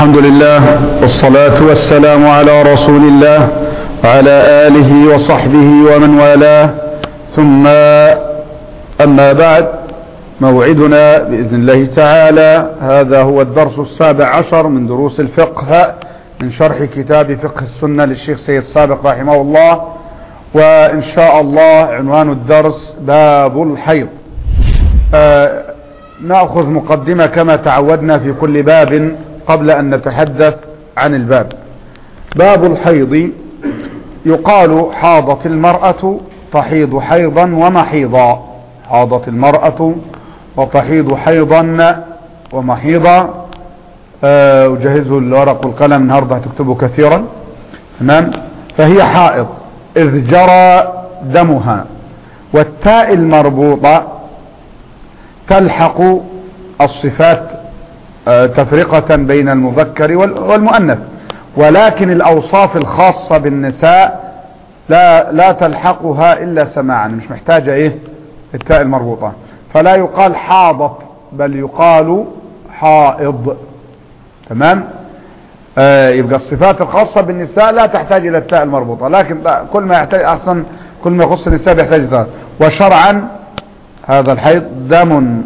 الحمد لله والصلاة والسلام على رسول الله وعلى آله وصحبه ومن والاه، ثم أما بعد، موعدنا بإذن الله تعالى هذا هو الدرس 17 من دروس الفقه من شرح كتاب فقه السنة للشيخ سيد سابق رحمه الله. وإن شاء الله عنوان الدرس باب الحيض. نأخذ مقدمة كما تعودنا في كل باب قبل أن نتحدث عن الباب. باب الحيض، يقال حاضت المرأة تحيض حيضا ومحيضا. حاضت المرأة وتحيض حيضا ومحيضا. وجهزوا الورق والقلم النهارده هتكتبوا كثيرا. تمام. فهي حائض إذ جرى دمها، والتاء المربوطة تلحق الصفات تفرقة بين المذكر والمؤنث، ولكن الأوصاف الخاصة بالنساء لا تلحقها إلا سماعا، مش محتاجة التاء المربوطة، فلا يقال حاضت بل يقال حائض. تمام. يبقى الصفات الخاصة بالنساء لا تحتاج إلى التاء المربوطة، لكن كل ما يحتاج أحسن، كل ما يخص النساء يحتاج التاء. وشرعا هذا الحيض دم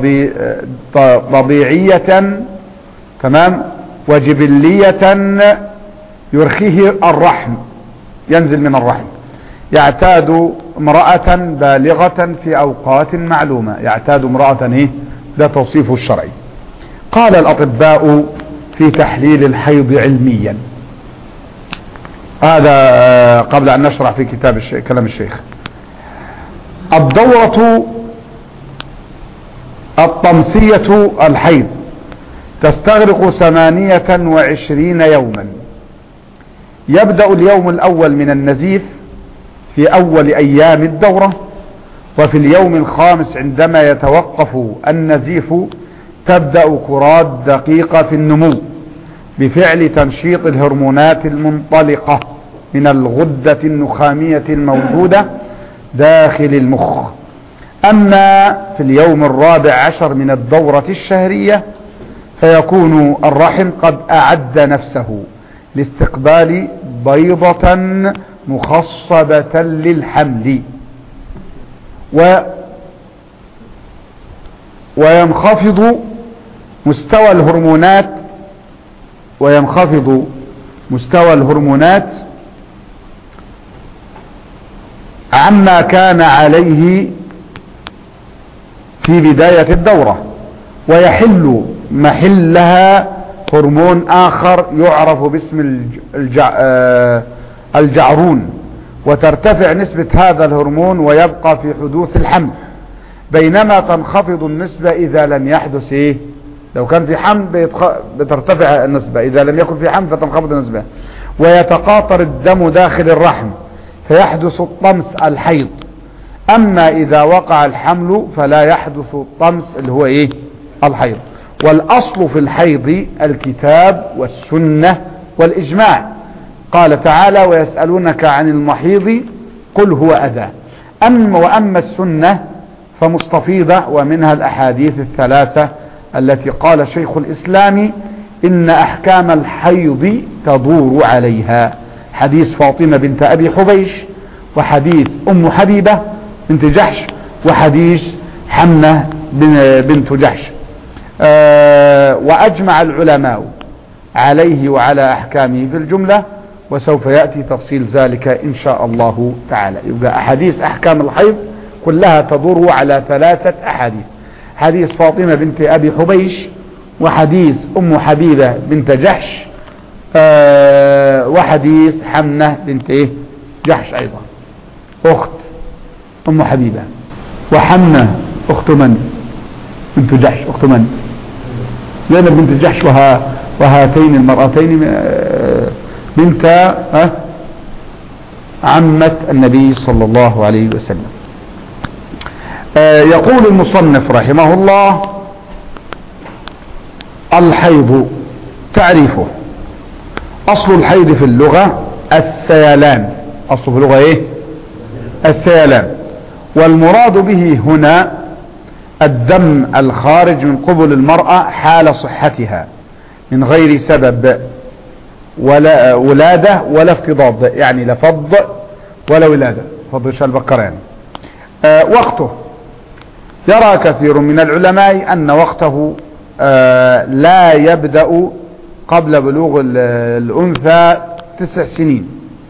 طبيعية، تمام، وجبلية يرخيه الرحم، ينزل من الرحم، يعتاد امرأة بالغة في أوقات معلومة. يعتاد امرأة، ده توصيفه الشرعي. قال الأطباء في تحليل الحيض علميا. هذا قبل أن نشرح في كتاب كلام الشيخ. الدورة الطمسية الحيض تستغرق 28 يوما. يبدأ اليوم الأول من النزيف في أول أيام الدورة، وفي اليوم الخامس عندما يتوقف النزيف تبدأ كرات دقيقة في النمو بفعل تنشيط الهرمونات المنطلقة من الغدة النخامية الموجودة داخل المخ. أما في اليوم الرابع عشر من الدورة الشهرية فيكون الرحم قد أعد نفسه لاستقبال بيضة مخصبة للحمل، وينخفض مستوى الهرمونات عما كان عليه في بداية الدورة، ويحل محلها هرمون آخر يعرف باسم الجعرون، وترتفع نسبة هذا الهرمون ويبقى في حدوث الحمل، بينما تنخفض النسبة إذا لم يحدث لو كان في حمل بترتفع النسبة، إذا لم يكن في حمل فتنخفض النسبة، ويتقاطر الدم داخل الرحم فيحدث الطمس الحيض. أما إذا وقع الحمل فلا يحدث الطمس اللي هو الحيض. والأصل في الحيض الكتاب والسنة والإجماع. قال تعالى: ويسألونك عن المحيض قل هو أذى. وأما السنة فمستفيضة، ومنها الأحاديث الثلاثة التي قال شيخ الإسلام إن أحكام الحيض تدور عليها: حديث فاطمة بنت أبي حبيش، وحديث أم حبيبة بنت جحش، وحديث حمنة بنت جحش. وأجمع العلماء عليه وعلى أحكامه في الجملة، وسوف يأتي تفصيل ذلك إن شاء الله تعالى. يبقى أحاديث أحكام الحيض كلها تدور على 3 أحاديث: حديث فاطمة بنت أبي حبيش، وحديث أم حبيبة بنت جحش، وحديث حمنة بنت جحش أيضا أخت أم حبيبة، وحمنة أخت من؟ بنت جحش أخت من؟ زينب بنت جحش. وهاتين المرأتين بنت عمة النبي صلى الله عليه وسلم. يقول المصنف رحمه الله: الحيض تعريفه: أصل الحيض في اللغة السيلان. أصل في اللغة السيلان. والمراد به هنا الدم الخارج من قبل المرأة حال صحتها، من غير سبب ولا ولادة ولا افتضاض، يعني لا فض ولا ولادة، فض شال بكر يعني. وقته يرى كثير من العلماء أن وقته لا يبدأ قبل بلوغ الأنثى 9 سنين،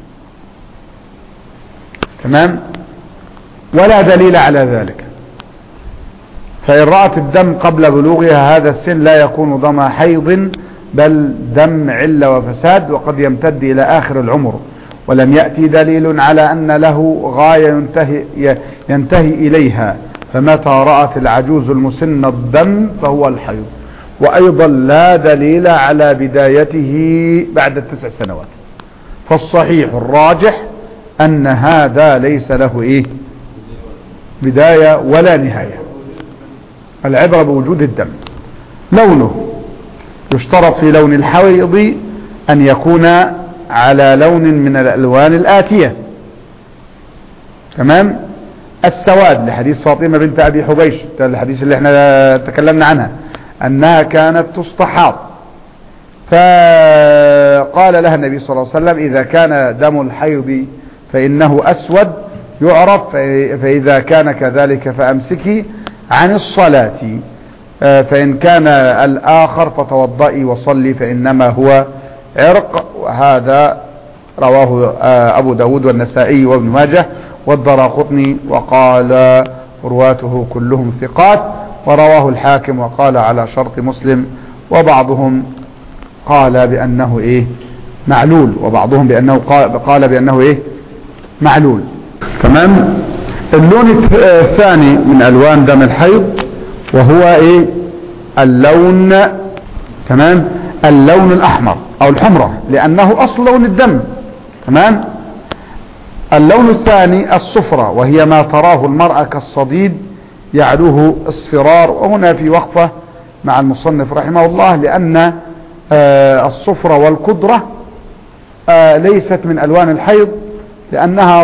تمام، ولا دليل على ذلك. فإن رأت الدم قبل بلوغها هذا السن لا يكون دم حيض بل دم علة وفساد، وقد يمتد إلى آخر العمر، ولم يأتي دليل على أن له غاية ينتهي إليها، فمتى رأت العجوز المسن الدم فهو الحيض. وأيضا لا دليل على بدايته بعد 9 سنوات. فالصحيح الراجح أن هذا ليس له بداية ولا نهاية، العبرة بوجود الدم. لونه يشترط في لون الحيض أن يكون على لون من الألوان الآتية، تمام. السواد لحديث فاطمة بنت أبي حبيش، الحديث اللي احنا تكلمنا عنها، أنها كانت تستحاض، فقال لها النبي صلى الله عليه وسلم إذا كان دم الحيض فإنه أسود يعرف، فإذا كان كذلك فأمسكي عن الصلاة، فإن كان الآخر فتوضئي وصلي فإنما هو عرق. وهذا رواه أبو داود والنسائي وابن ماجه والدراقطني، وقال رواته كلهم ثقات، ورواه الحاكم وقال على شرط مسلم، وبعضهم قال بأنه معلول، وبعضهم بأنه قال بأنه معلول، تمام. اللون الثاني من ألوان دم الحيض وهو اللون، تمام، اللون الأحمر أو الحمرة، لأنه أصل لون الدم، تمام. اللون الثاني الصفرة، وهي ما تراه المرأة كالصديد يعلوه اصفرار. وهنا في وقفة مع المصنف رحمه الله، لأن الصفرة والقدرة ليست من ألوان الحيض، لأنها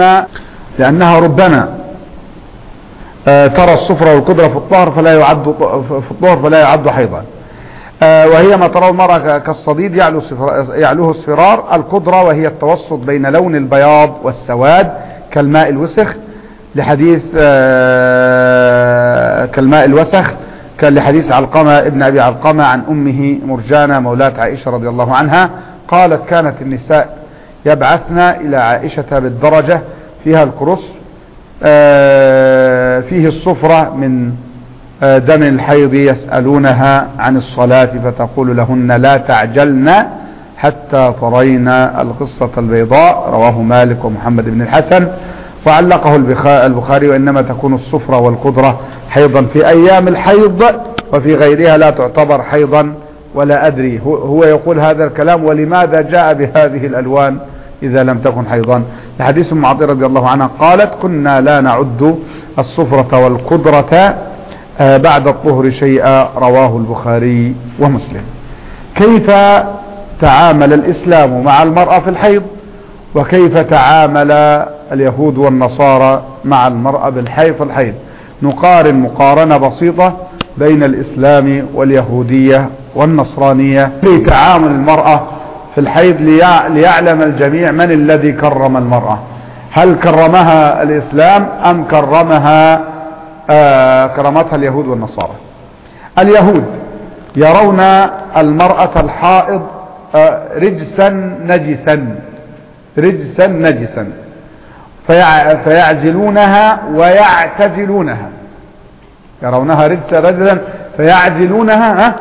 ربما ترى الصفرة والقدرة في الطهر فلا يعد حيضا. وهي ما تراه المرأة كالصديد يعلوه اصفرار. القدرة وهي التوسط بين لون البياض والسواد كالماء الوسخ، لحديث كالماء الوسخ لحديث علقمة ابن أبي علقمة عن أمه مرجانة مولاة عائشة رضي الله عنها قالت كانت النساء يبعثن إلى عائشة بالدرجة فيها الكرس فيه الصفرة من دم الحيض، يسألونها عن الصلاة فتقول لهن لا تعجلن حتى ترين القصة البيضاء. رواه مالك ومحمد بن الحسن، وعلقه البخاري، وإنما تكون الصفرة والقدرة حيضا في أيام الحيض، وفي غيرها لا تعتبر حيضا ولا أدري. هو يقول هذا الكلام ولماذا جاء بهذه الألوان إذا لم تكن حيضا. لحديث أم عطية رضي الله عنها قالت كنا لا نعد الصفرة والقدرة بعد الطهر شيئا. رواه البخاري ومسلم. كيف تعامل الإسلام مع المرأة في الحيض، وكيف تعامل اليهود والنصارى مع المرأة في الحيض؟ نقارن مقارنة بسيطة بين الإسلام واليهودية والنصرانية في تعامل المرأة في الحيض، ليعلم الجميع من الذي كرم المرأة. هل كرمها الإسلام أم كرمتها اليهود والنصارى؟ اليهود يرون المرأة الحائض رجسا نجسا فيعزلونها ويعتزلونها. يرونها رجسا فيعزلونها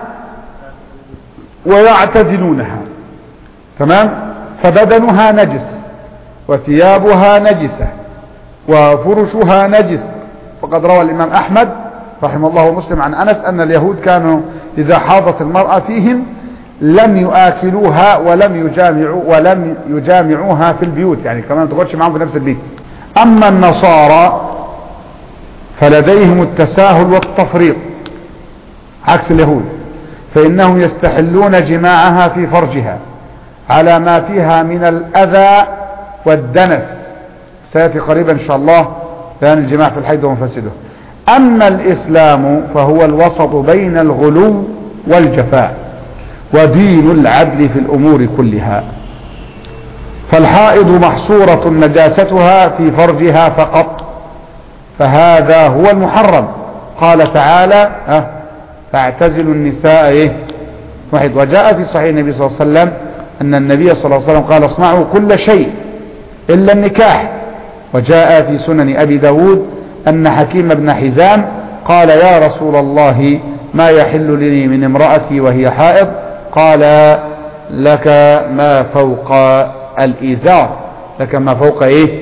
ويعتزلونها، تمام. فبدنها نجس وثيابها نجسة وفرشها نجس. وقد روى الإمام أحمد رحمه الله ومسلم عن أنس أن اليهود كانوا إذا حاضت المرأة فيهم لم يؤكلوها ولم يجامعوها في البيوت، يعني كمان تقعدش معهم في نفس البيت. أما النصارى فلديهم التساهل والتفريط عكس اليهود، فإنهم يستحلون جماعها في فرجها على ما فيها من الأذى والدنس. سيأتي قريبا إن شاء الله بيان الجماع في الحيض ومفاسده. أما الإسلام فهو الوسط بين الغلو والجفاء، ودين العدل في الأمور كلها. فالحائض محصورة نجاستها في فرجها فقط، فهذا هو المحرم. قال تعالى فاعتزلوا النساء وجاء في صحيح النبي صلى الله عليه وسلم أن النبي صلى الله عليه وسلم قال اصنعوا كل شيء إلا النكاح. وجاء في سنن أبي داود أن حكيم بن حزام قال يا رسول الله ما يحل لي من امرأتي وهي حائض؟ قال لك ما فوق الإزار، لك ما فوق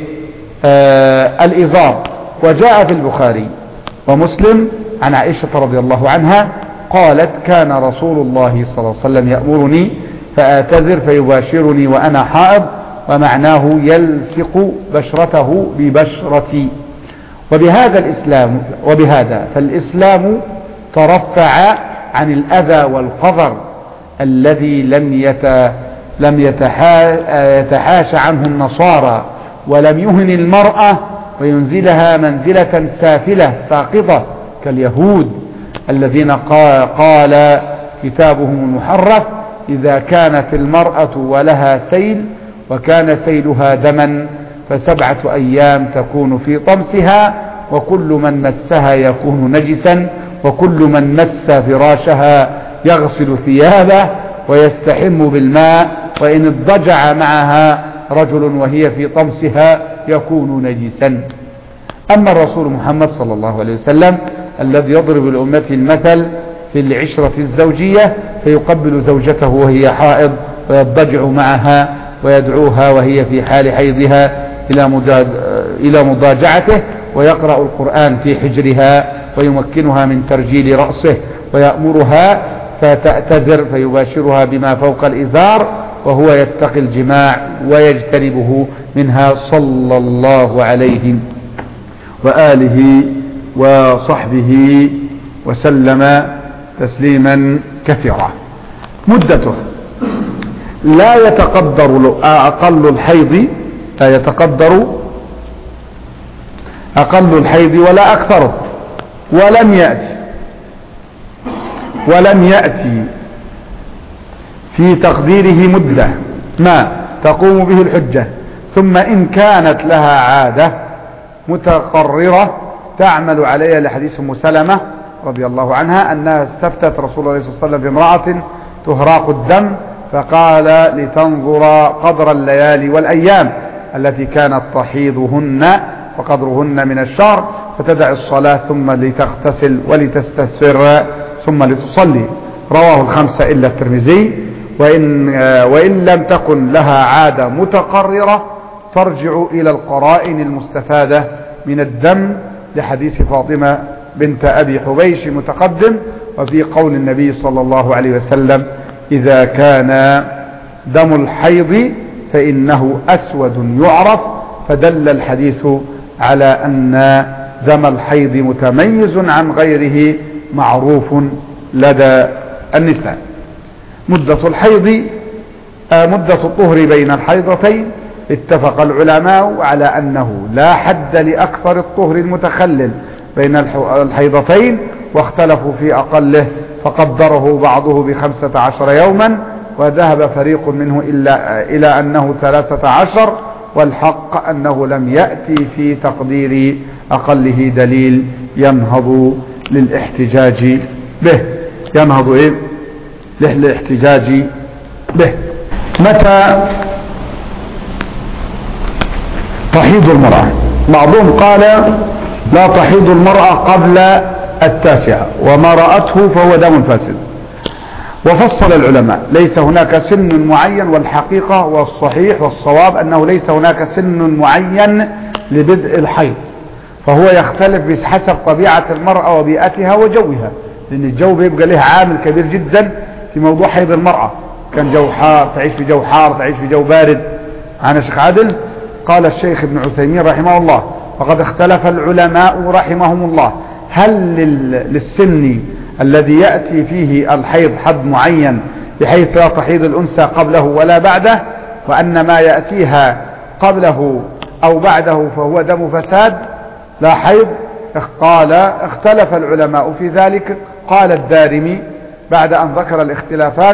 الإزار. وجاء في البخاري ومسلم عن عائشة رضي الله عنها قالت كان رسول الله صلى الله عليه وسلم يأمرني فآتذر فيباشرني وأنا حائض، ومعناه يلصق بشرته ببشرتي. وبهذا فالإسلام ترفع عن الأذى والقذر الذي لم يتحاش عنه النصارى، ولم يهن المرأة وينزلها منزلة سافلة ساقطة كاليهود الذين قال كتابهم المحرف إذا كانت المرأة ولها سيل وكان سيلها دما ف7 أيام تكون في طمسها، وكل من مسها يكون نجسا، وكل من مس فراشها يغسل ثيابه ويستحم بالماء، وإن اضطجع معها رجل وهي في طمسها يكون نجسا. أما الرسول محمد صلى الله عليه وسلم الذي يضرب لأمته المثل في العشرة الزوجية، فيقبل زوجته وهي حائض ويضطجع معها ويدعوها وهي في حال حيضها إلى مضاجعته، ويقرأ القرآن في حجرها ويمكنها من ترجيل رأسه، ويأمرها فتأتذر فيباشرها بما فوق الإزار وهو يتقي الجماع ويجتنبه منها صلى الله عليه وآله وصحبه وسلم تسليما كثيرا. مدته لا يتقدر أقل الحيض ولا أكثره، ولم يأتي في تقديره مدة ما تقوم به الحجة. ثم إن كانت لها عادة متقررة تعمل عليها لحديث أم سلمة رضي الله عنها أنها استفتت رسول الله صلى الله عليه وسلم بامرأة تهراق الدم، فقال لتنظر قدر الليالي والأيام التي كانت تحيضهن وقدرهن من الشهر، فتدع الصلاة ثم لتغتسل ولتستثر ثم لتصلي. رواه ال5 إلا الترمذي. وإن لم تكن لها عادة متقررة ترجع إلى القرائن المستفادة من الدم لحديث فاطمة بنت أبي حبيش متقدم، وفي قول النبي صلى الله عليه وسلم إذا كان دم الحيض فإنه أسود يعرف، فدل الحديث على أن دم الحيض متميز عن غيره معروف لدى النساء. مدة الحيض مدة الطهر بين الحيضتين اتفق العلماء على أنه لا حد لأكثر الطهر المتخلل بين الحيضتين، واختلفوا في أقله فقدره بعضه ب15 يوما، وذهب فريق منه إلى أنه 13، والحق أنه لم يأتي في تقدير أقله دليل ينهض للاحتجاج به. للاحتجاج به. متى تحيض المرأة؟ بعضهم قال لا تحيض المرأة قبل 9، وما رأته فهو دم فاسد. وفصل العلماء ليس هناك سن معين، والحقيقة والصحيح والصواب أنه ليس هناك سن معين لبدء الحيض، فهو يختلف بحسب طبيعة المرأة وبيئتها وجوها، لأن الجو بيبقى له عامل كبير جدا في موضوع حيض المرأة. كان جو حار تعيش في جو حار، تعيش في جو بارد. عن شيخ عادل قال الشيخ ابن عثيمين رحمه الله وقد اختلف العلماء رحمهم الله هل للسن الذي يأتي فيه الحيض حد معين بحيث لا تحيض الأنثى قبله ولا بعده، وأن ما يأتيها قبله أو بعده فهو دم فساد لا حيض. قال اختلف العلماء في ذلك. قال الدارمي بعد أن ذكر الاختلافات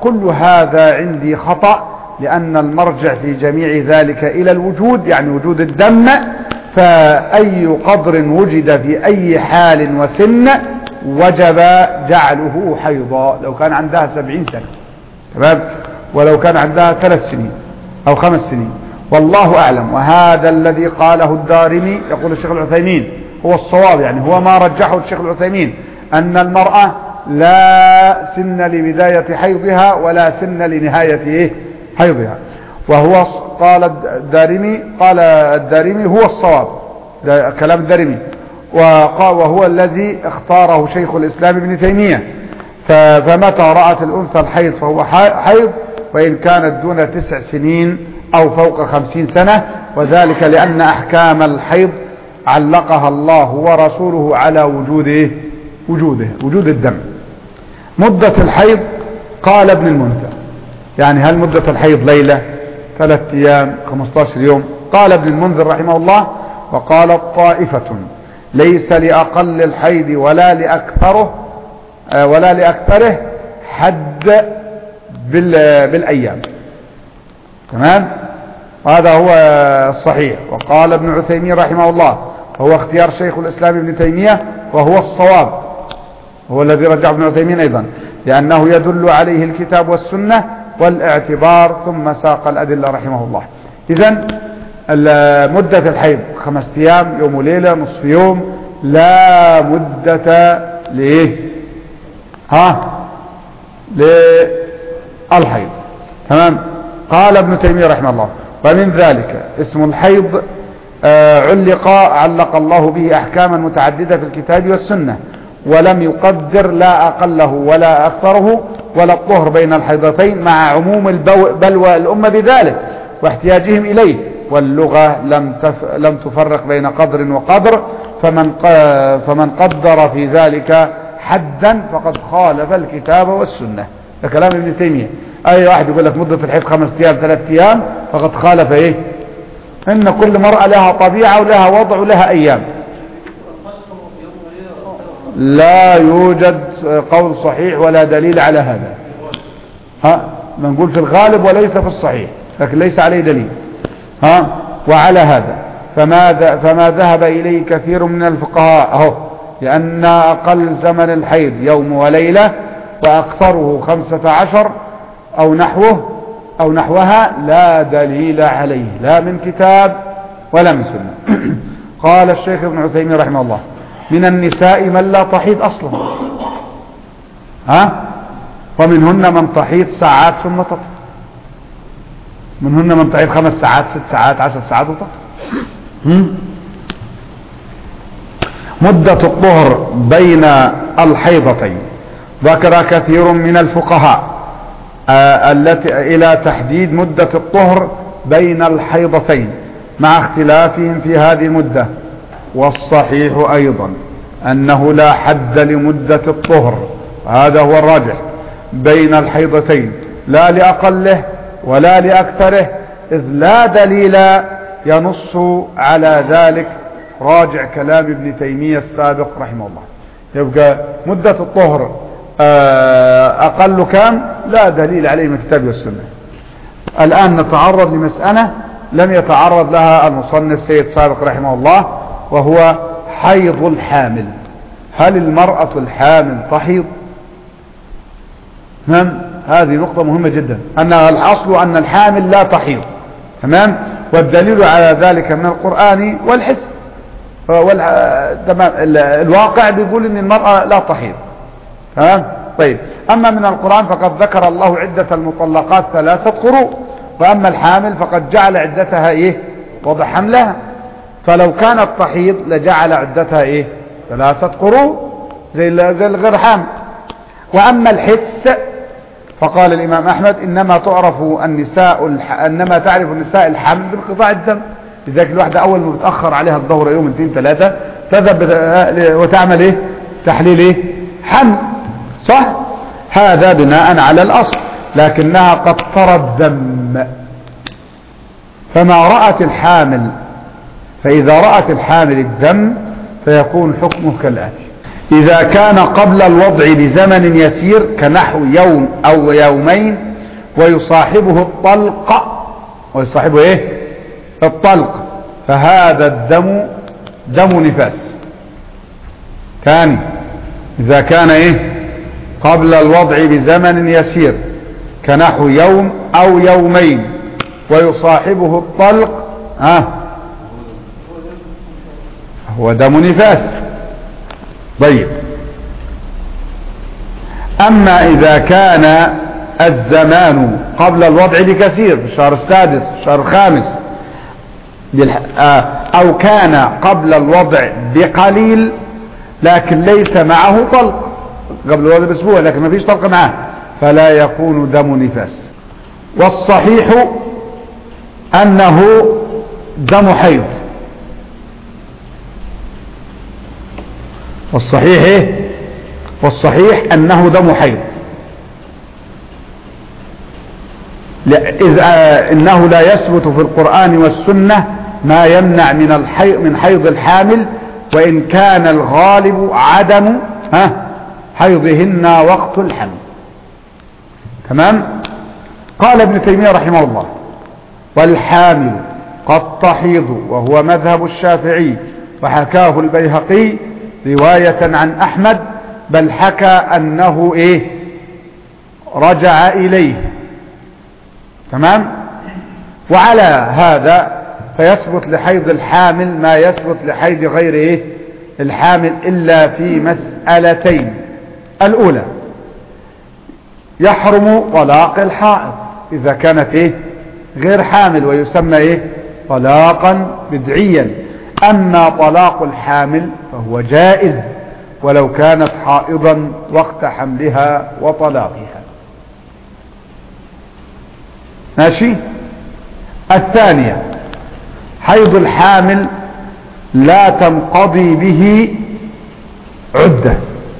كل هذا عندي خطأ، لأن المرجع في جميع ذلك إلى الوجود، يعني وجود الدم، فأي قدر وجد في أي حال وسن وجب جعله حيضا، لو كان عندها 70 سنة، تمام، ولو كان عندها 3 سنين أو 5 سنين، والله أعلم. وهذا الذي قاله الدارمي، يقول الشيخ العثيمين، هو الصواب، يعني هو ما رجحه الشيخ العثيمين، أن المرأة لا سن لبداية حيضها ولا سن لنهاية حيضها، وهو قال الدارمي هو الصواب، ده كلام الدارمي، وهو الذي اختاره شيخ الإسلام ابن تيمية. فمتى رأت الأنثى الحيض فهو حيض، وإن كانت دون 9 سنين أو فوق 50 سنة، وذلك لأن أحكام الحيض علقها الله ورسوله على وجود الدم. مدة الحيض قال ابن المنذر، يعني هل مدة الحيض ليلة 3 أيام 15 يوم؟ قال ابن المنذر رحمه الله: وقالت طائفة ليس لأقل الحيض ولا لأكثره حد بالأيام، تمام، وهذا هو الصحيح. وقال ابن عثيمين رحمه الله، وهو اختيار شيخ الإسلام ابن تيمية، وهو الصواب، هو الذي رجع ابن عثيمين أيضا، لأنه يدل عليه الكتاب والسنة والاعتبار، ثم ساق الأدلة رحمه الله. إذن مدة الحيض 5 أيام، يوم وليلة، نصف يوم، لا مدة للحيض، تمام. قال ابن تيمية رحمه الله: ومن ذلك اسم الحيض علق الله به أحكاما متعددة في الكتاب والسنة، ولم يقدر لا أقله ولا أكثره ولا الطهر بين الحيضتين، مع عموم بلوى الأمة بذلك واحتياجهم إليه، واللغة لم تفرق بين قدر وقدر، فمن قدر في ذلك حدا فقد خالف الكتاب والسنة. ده كلام ابن تيمية. أي واحد يقول لك مدة الحيض 5 أيام 3 أيام فقد خالف إن كل مرأة لها طبيعة ولها وضع ولها أيام. لا يوجد قول صحيح ولا دليل على هذا، بنقول في الغالب وليس في الصحيح، لكن ليس عليه دليل. وعلى هذا فما ذهب إليه كثير من الفقهاء لأن أقل زمن الحيض يوم وليلة، وأكثره 15 أو نحوها، لا دليل عليه لا من كتاب ولا من سنة. قال الشيخ ابن عثيمين رحمه الله: من النساء من لا تحيض أصلا، ومنهن من تحيض ساعات ثم تطهر، منهن من تحيض 5 ساعات 6 ساعات 10 ساعات وتطهر. مدة الطهر بين الحيضتين ذكر كثير من الفقهاء إلى تحديد مدة الطهر بين الحيضتين مع اختلافهم في هذه المدة، والصحيح أيضا أنه لا حد لمدة الطهر، هذا هو الراجح، بين الحيضتين، لا لأقله ولا لأكثره، إذ لا دليل ينص على ذلك، راجع كلام ابن تيمية السابق رحمه الله. يبقى مدة الطهر أقل كام؟ لا دليل عليه من الكتاب والسنة. الآن نتعرض لمسألة لم يتعرض لها المصنف سيد سابق رحمه الله، وهو حيض الحامل. هل المرأة الحامل تحيض؟ تمام، هذه نقطة مهمة جدا، أن الأصل أن الحامل لا تحيض، تمام، والدليل على ذلك من القرآن والحس، الواقع بيقول أن المرأة لا تحيض، تمام. طيب، أما من القرآن فقد ذكر الله عدة المطلقات 3 قروء، وأما الحامل فقد جعل عدتها وضع حملها، فلو كانت تحيض لجعل عدتها 3 قروء زي الغير حامل. وأما الحس فقال الإمام أحمد: إنما تعرف النساء الحمل بانقطاع الدم، لذلك الواحدة أول ما بتأخر عليها الظهر يوم 2 3 تذهب وتعمل تحليل حمل، صح؟ هذا بناء على الأصل، لكنها قد ترى الدم، فإذا رأت الحامل الدم فيكون حكمه كالآتي: إذا كان قبل الوضع بزمن يسير كنحو يوم أو يومين ويصاحبه الطلق، ويصاحبه إيه؟ الطلق، فهذا الدم دم نفاس. ثاني، إذا كان إيه؟ قبل الوضع بزمن يسير كنحو يوم أو يومين ويصاحبه الطلق هو دم نفاس. طيب، أما إذا كان الزمان قبل الوضع بكثير في الشهر السادس الشهر الخامس أو كان قبل الوضع بقليل لكن ليس معه طلق، قبل الوضع بأسبوع لكن ما فيش طلق معه، فلا يكون دم نفاس. والصحيح أنه دم حيض. والصحيح أنه دم حيض، إنه لا يثبت في القرآن والسنة ما يمنع من حيض الحامل، وإن كان الغالب عدم حيضهن وقت الحمل. تمام. قال ابن تيمية رحمه الله: والحامل قد تحيض، وهو مذهب الشافعي، وحكاه البيهقي رواية عن أحمد، بل حكى أنه رجع إليه. تمام. وعلى هذا فيثبت لحيض الحامل ما يثبت لحيض غير الحامل إلا في مسألتين. الأولى، يحرم طلاق الحائض إذا كانت غير حامل، ويسمى طلاقا بدعيا. أما طلاق الحامل فهو جائز ولو كانت حائضا وقت حملها وطلاقها. ماشي. الثانية، حيض الحامل لا تنقضي به عدة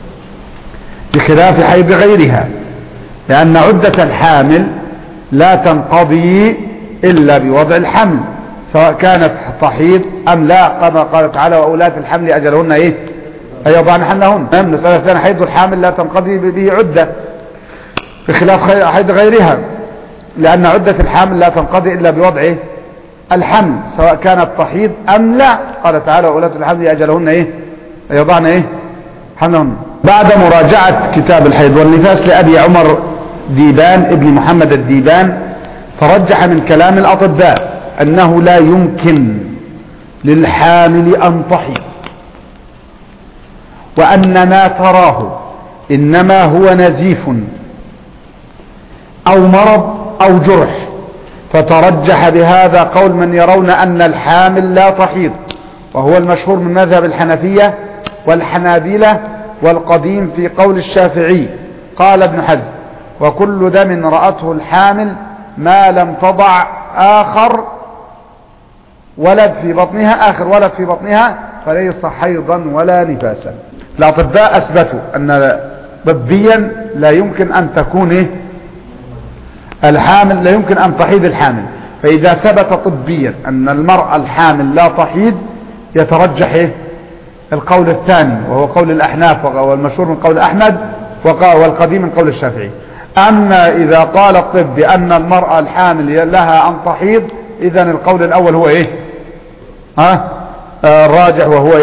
بخلاف حيض غيرها، لأن عدة الحامل لا تنقضي إلا بوضع الحمل، سواء كانت تحيض أم لا، كما قال تعالى: وأولاة الحمل أجلهن أن يضعن حملهن. المسألة الثانية، حيض الحامل لا تنقضي به عدة بخلاف حيض غيرها، لأن عدة الحامل لا تنقضي إلا بوضع الحمل، سواء كانت تحيض أم لا. قال تعالى: وأولاة الحمل أجلهن أن يضعن حملهن. بعد مراجعة كتاب الحيض والنفاس لأبي عمر ديبان ابن محمد الديبان، ترجح من كلام الأطباء أنه لا يمكن للحامل أن تحيض، وأن ما تراه إنما هو نزيف أو مرض أو جرح، فترجح بهذا قول من يرون أن الحامل لا تحيض، وهو المشهور من مذهب الحنفية والحنابلة، والقديم في قول الشافعي. قال ابن حزم: وكل دم رأته الحامل ما لم تضع آخر ولد في بطنها فليس حيضا ولا نفاسا. الأطباء أثبتوا أن طبيا لا يمكن أن تكون الحامل، لا يمكن أن تحيض الحامل. فإذا ثبت طبيا أن المرأة الحامل لا تحيض، يترجح القول الثاني، وهو قول الأحناف، والمشهور من قول أحمد، والقديم من قول الشافعي. أما إذا قال الطب بأن المرأة الحامل لها أن تحيض، إذن القول الأول هو الراجح، وهو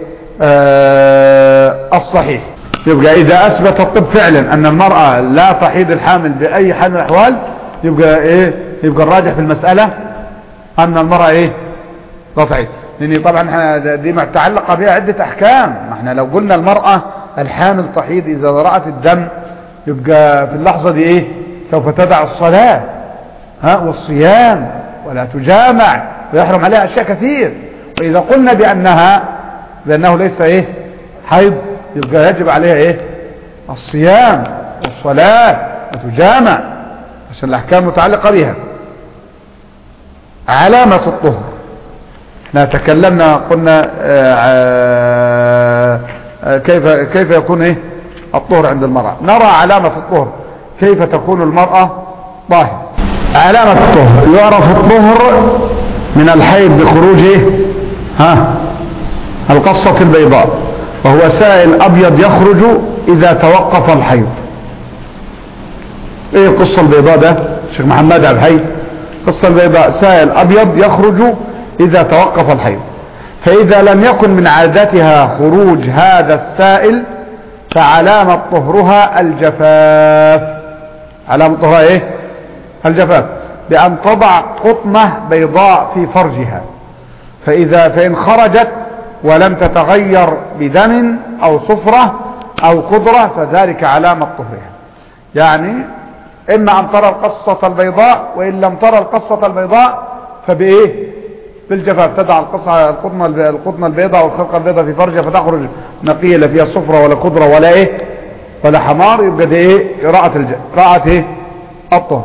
الصحيح. يبقى إذا أثبت الطب فعلا أن المرأة لا تحيض الحامل بأي حال من الأحوال، يبقى الراجح في المسألة أن المرأة لا تحيض. لأن طبعا دي متعلقة بها عدة أحكام. ما احنا لو قلنا المرأة الحامل تحيض إذا رأت الدم، يبقى في اللحظة دي سوف تدع الصلاة والصيام ولا تجامع، ويحرم عليها أشياء كثير. وإذا قلنا بأنه ليس حيض، يبقى يجب عليها الصيام والصلاة وتجامع، عشان الأحكام متعلقة بها. علامة الطهر، احنا تكلمنا قلنا كيف يكون الطهر عند المرأة. نرى علامة الطهر، كيف تكون المرأة طاهرة. علامة الطهر، يعرف الطهر من الحيض بخروج القصة البيضاء، وهو سائل أبيض يخرج إذا توقف الحيض. ايه القصة البيضاء ده شيخ محمد عبد الحي؟ القصة البيضاء سائل أبيض يخرج إذا توقف الحيض، فإذا لم يكن من عادتها خروج هذا السائل فعلامة طهرها الجفاف. علامة طهرها ايه؟ الجفاف، بأن تضع قطنة بيضاء في فرجها، فإن خرجت ولم تتغير بدم أو صفرة أو قدرة فذلك علامة طهرها. يعني إما أن ترى القصة البيضاء، وإن لم ترى القصة البيضاء فبإيه؟ بالجفاف. تدع القطنة البيضاء والخرقة البيضاء في فرجها فتخرج نقية لا فيها صفرة ولا قدرة ولا إيه ولا حمار، يبقى دي إيه؟ قراءة إيه؟ الطهر.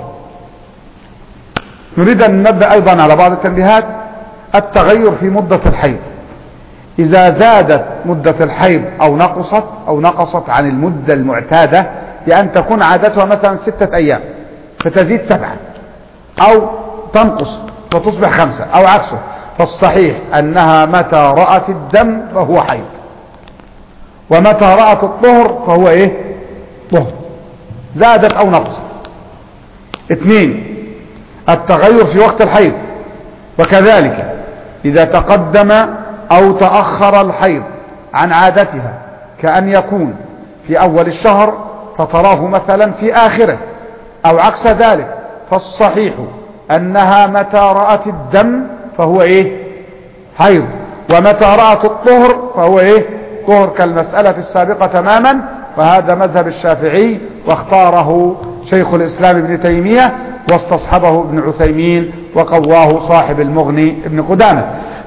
نريد أن ننبه أيضا على بعض التنبيهات. التغير في مدة الحيض، إذا زادت مدة الحيض أو نقصت عن المدة المعتادة، بأن تكون عادتها مثلا 6 أيام فتزيد 7، أو تنقص وتصبح 5 أو عكسه، فالصحيح أنها متى رأت الدم فهو حيض، ومتى رأت الطهر فهو إيه؟ طهر، زادت أو نقصت. 2. التغير في وقت الحيض، وكذلك إذا تقدم أو تأخر الحيض عن عادتها، كأن يكون في أول الشهر فتراه مثلا في آخره أو عكس ذلك، فالصحيح أنها متى رأت الدم فهو إيه؟ حيض، ومتى رأت الطهر فهو إيه؟ طهر، كالمسألة السابقة تماما. وهذا مذهب الشافعي، واختاره شيخ الإسلام ابن تيمية، واستصحبه ابن عثيمين، وقواه صاحب المغني ابن قدامة.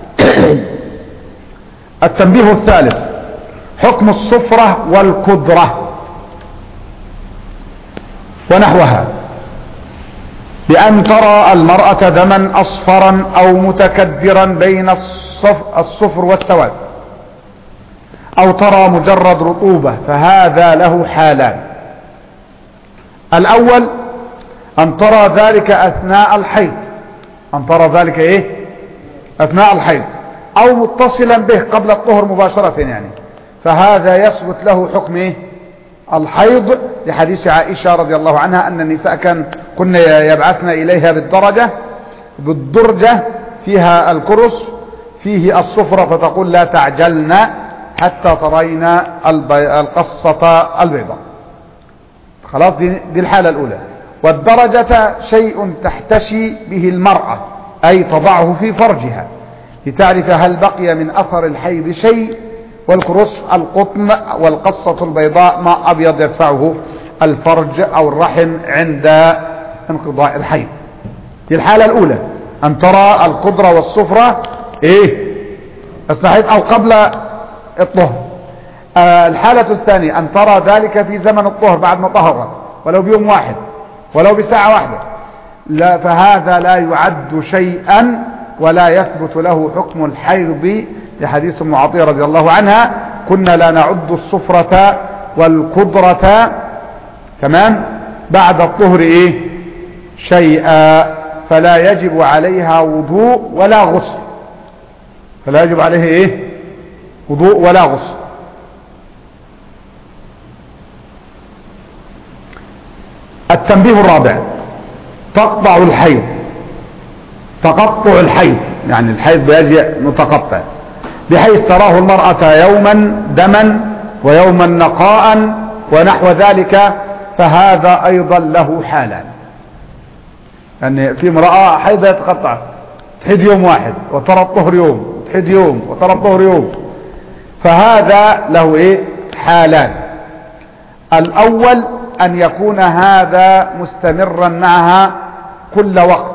التنبيه الثالث: حكم الصفرة والكدرة ونحوها، بأن ترى المرأة دما أصفرا أو متكدرا بين الصفر والسواد، أو ترى مجرد رطوبة، فهذا له حالان. الأول أن ترى ذلك أثناء الحيض، أن ترى ذلك إيه؟ أثناء الحيض، أو متصلا به قبل الطهر مباشرة يعني، فهذا يثبت له حكم إيه؟ الحيض، لحديث عائشة رضي الله عنها أن النساء كن يبعثن إليها بالدرجة فيها الكرس فيه الصفرة، فتقول لا تعجلن حتى ترين القصة البيضاء. خلاص، دي الحالة الأولى. والدرجة شيء تحتشي به المرأة، أي تضعه في فرجها لتعرف هل بقي من أثر الحيض شيء، والكرس القطن، والقصة البيضاء ما أبيض يدفعه الفرج أو الرحم عند انقضاء الحيض. دي الحالة الأولى، أن ترى القدرة والصفرة إيه؟ أثناء الحيض أو قبل الطهر. الحالة الثانية أن ترى ذلك في زمن الطهر بعد ما طهرت، ولو بيوم واحد ولو بساعة واحدة، لا، فهذا لا يعد شيئا ولا يثبت له حكم الحيض، لحديث ام عطية رضي الله عنها: كنا لا نعد الصفرة والقدرة تمام بعد الطهر ايه؟ شيئا، فلا يجب عليها وضوء ولا غسل، فلا يجب عليه ايه؟ وضوء ولا غسل. التنبيه الرابع: تقطع الحيض، تقطع الحيض، يعني الحيض بيجي متقطع، بحيث تراه المرأة يوما دما ويوما نقاء ونحو ذلك، فهذا أيضا له حالان. يعني في امرأة حيض يتقطع، تحيد يوم واحد وترى الطهر يوم، تحيد يوم وترى الطهر يوم، فهذا له ايه؟ حالان. الأول أن يكون هذا مستمرا معها كل وقت،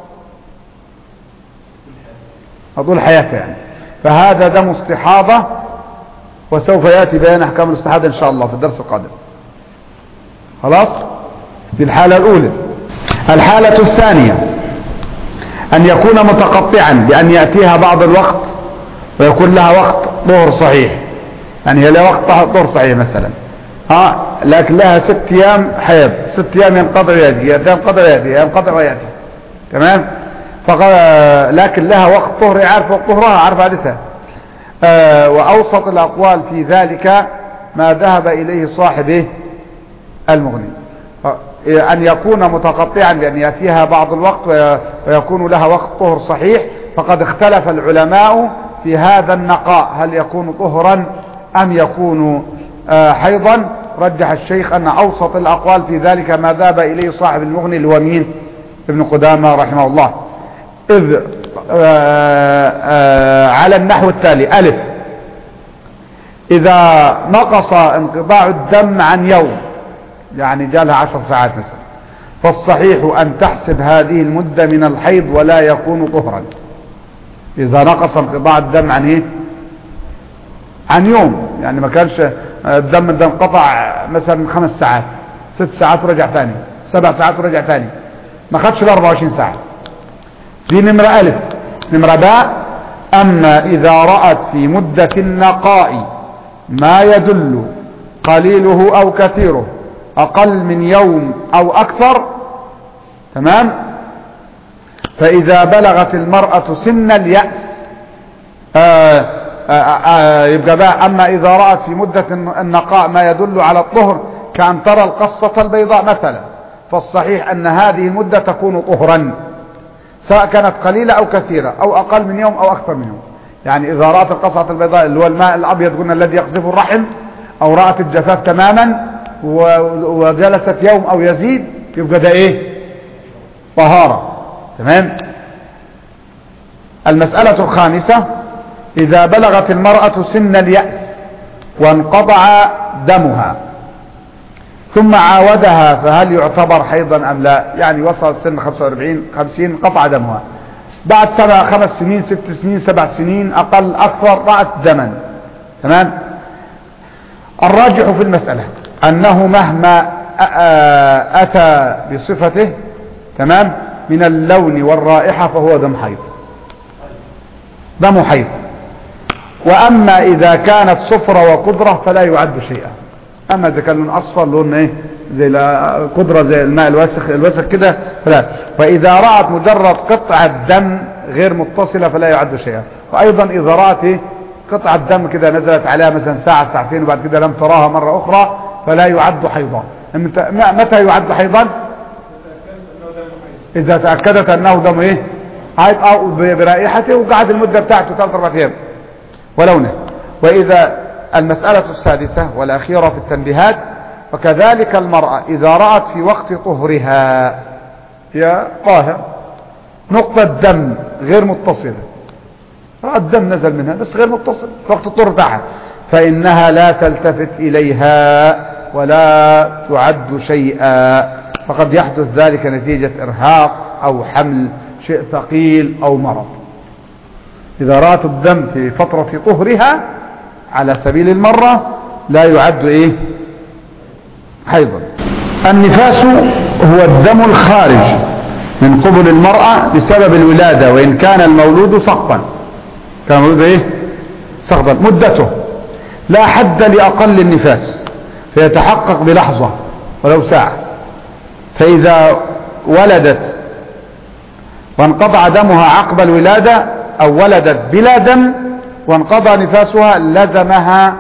طول حياتها يعني، فهذا دم استحاضة، وسوف يأتي بيان أحكام الاستحاضة إن شاء الله في الدرس القادم. خلاص، دي الحالة الأولى. الحالة الثانية أن يكون متقطعا، بأن يأتيها بعض الوقت ويكون لها وقت طهر صحيح، يعني هي لها وقت طهر صحيح مثلا، لكن لها 6 أيام حيض، 6 أيام ينقطع ويأتي، ينقطع ويأتي، ينقطع ويأتي، تمام، لكن لها وقت طهر، عارف وقت طهرها، عارف عادتها. وأوسط الأقوال في ذلك ما ذهب إليه صاحب المغني، أن يكون متقطعا بأن يأتيها بعض الوقت ويكون لها وقت طهر صحيح. فقد اختلف العلماء في هذا النقاء، هل يكون طهرا أم يكون حيضا. رجح الشيخ أن أوسط الأقوال في ذلك ما ذهب إليه صاحب المغني اللي هو مين؟ ابن قدامة رحمه الله. إذ على النحو التالي: ألف، إذا نقص انقطاع الدم عن يوم، يعني جالها 10 ساعات مثلا، فالصحيح أن تحسب هذه المدة من الحيض ولا يكون طهرا. إذا نقص انقطاع الدم عن إيه؟ عن يوم، يعني ما كانش الدم انقطع مثلا 5 ساعات، 6 ساعات ورجع ثاني، 7 ساعات ورجع ثاني، ما خدش ال 24 ساعة. دي نمرة ألف. نمرة باء: أما إذا رأت في مدة النقاء ما يدل قليله أو كثيره أقل من يوم أو أكثر، تمام، فإذا بلغت المرأة سن اليأس يبقى بقى: أما إذا رأت في مدة النقاء ما يدل على الطهر كأن ترى القصة البيضاء مثلا، فالصحيح أن هذه المدة تكون طهرا، سواء كانت قليلة أو كثيرة أو أقل من يوم أو أكثر من يوم. يعني إذا رأت القصة البيضاء اللي هو الماء الأبيض قلنا الذي يقذف الرحم، أو رأت الجفاف تماما وجلست يوم أو يزيد، يبقى ده إيه؟ طهارة، تمام. المسألة الخامسة: إذا بلغت المرأة سن اليأس وانقطع دمها ثم عاودها، فهل يعتبر حيضا أم لا؟ يعني وصلت سن 45 50 انقطع دمها، بعد 5 سنين 6 سنين 7 سنين أقل أكثر رأت دما، تمام. الراجح في المسألة أنه مهما أتى بصفته، تمام، من اللون والرائحة فهو دم حيض، دم حيض. وأما إذا كانت صفرة وقدرة فلا يعد شيئا. أما إذا كان لون أصفر، لون إيه، زي قدرة زي الماء الوسخ كده فلا. فإذا رأت مجرد قطعة دم غير متصلة فلا يعد شيئا. وأيضا إذا رأت إيه، قطعة دم كده نزلت عليها مثلا ساعة ساعتين وبعد كده لم تراها مرة أخرى فلا يعد حيضا. متى يعد حيضا؟ إذا تأكدت أنه دم إيه، حيض أو برائحته وقعد المدة بتاعته 3-4 أيام ولونه. وإذا المسألة السادسة والأخيرة في التنبيهات: وكذلك المرأة إذا رأت في وقت طهرها، هي طاهر، نقطة دم غير متصلة، رأت دم نزل منها بس غير متصل في وقت الطهر بتاعها، فإنها لا تلتفت إليها ولا تعد شيئا. فقد يحدث ذلك نتيجة إرهاق أو حمل شيء ثقيل أو مرض. إذا رأت الدم في فترة طهرها على سبيل المرة لا يعد إيه، حيضا. النفاس هو الدم الخارج من قبل المرأة بسبب الولادة، وإن كان المولود سقطا، كان المولود إيه، سقطا. مدته لا حد لأقل النفاس، فيتحقق بلحظة ولو ساعة. فإذا ولدت وانقطع دمها عقب الولادة، أو ولدت بلا دم وانقضى نفاسها، لزمها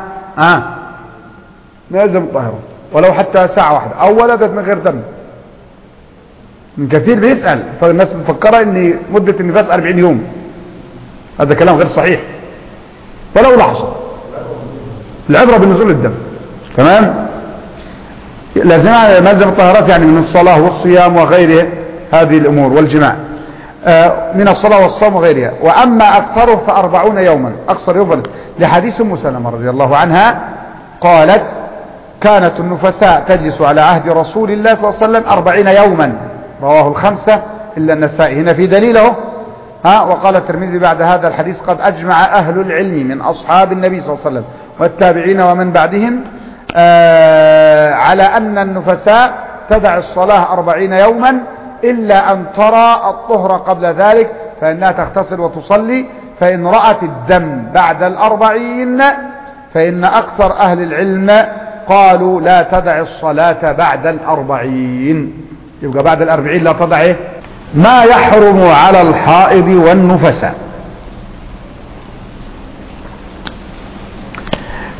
لازم طهره ولو حتى ساعة واحدة، أو ولدت من غير دم. من كثير بيسأل، فالناس مفكرة ان مدة النفاس 40 يوم، هذا كلام غير صحيح، ولو لحظة. العبرة بنزول الدم، تمام. لازمها ملزم الطهارات، يعني من الصلاة والصيام وغيره هذه الأمور والجماع، من الصلاة والصوم وغيرها. وأما أكثره ف40 يوما، أكثر يوما، لحديث أم سلمة رضي الله عنها قالت: كانت النفساء تجلس على عهد رسول الله صلى الله عليه وسلم 40 يوما، رواه الخمسة إلا النسائي. هنا في دليله. وقال الترمذي بعد هذا الحديث: قد أجمع أهل العلم من أصحاب النبي صلى الله عليه وسلم والتابعين ومن بعدهم على أن النفساء تدع الصلاة 40 يوما إلا أن ترى الطهر قبل ذلك، فإنها تغتسل وتصلي. فإن رأت الدم بعد 40 فإن أكثر أهل العلم قالوا لا تدع الصلاة بعد 40. يبقى بعد 40 لا تدع إيه؟ ما يحرم على الحائض والنفساء.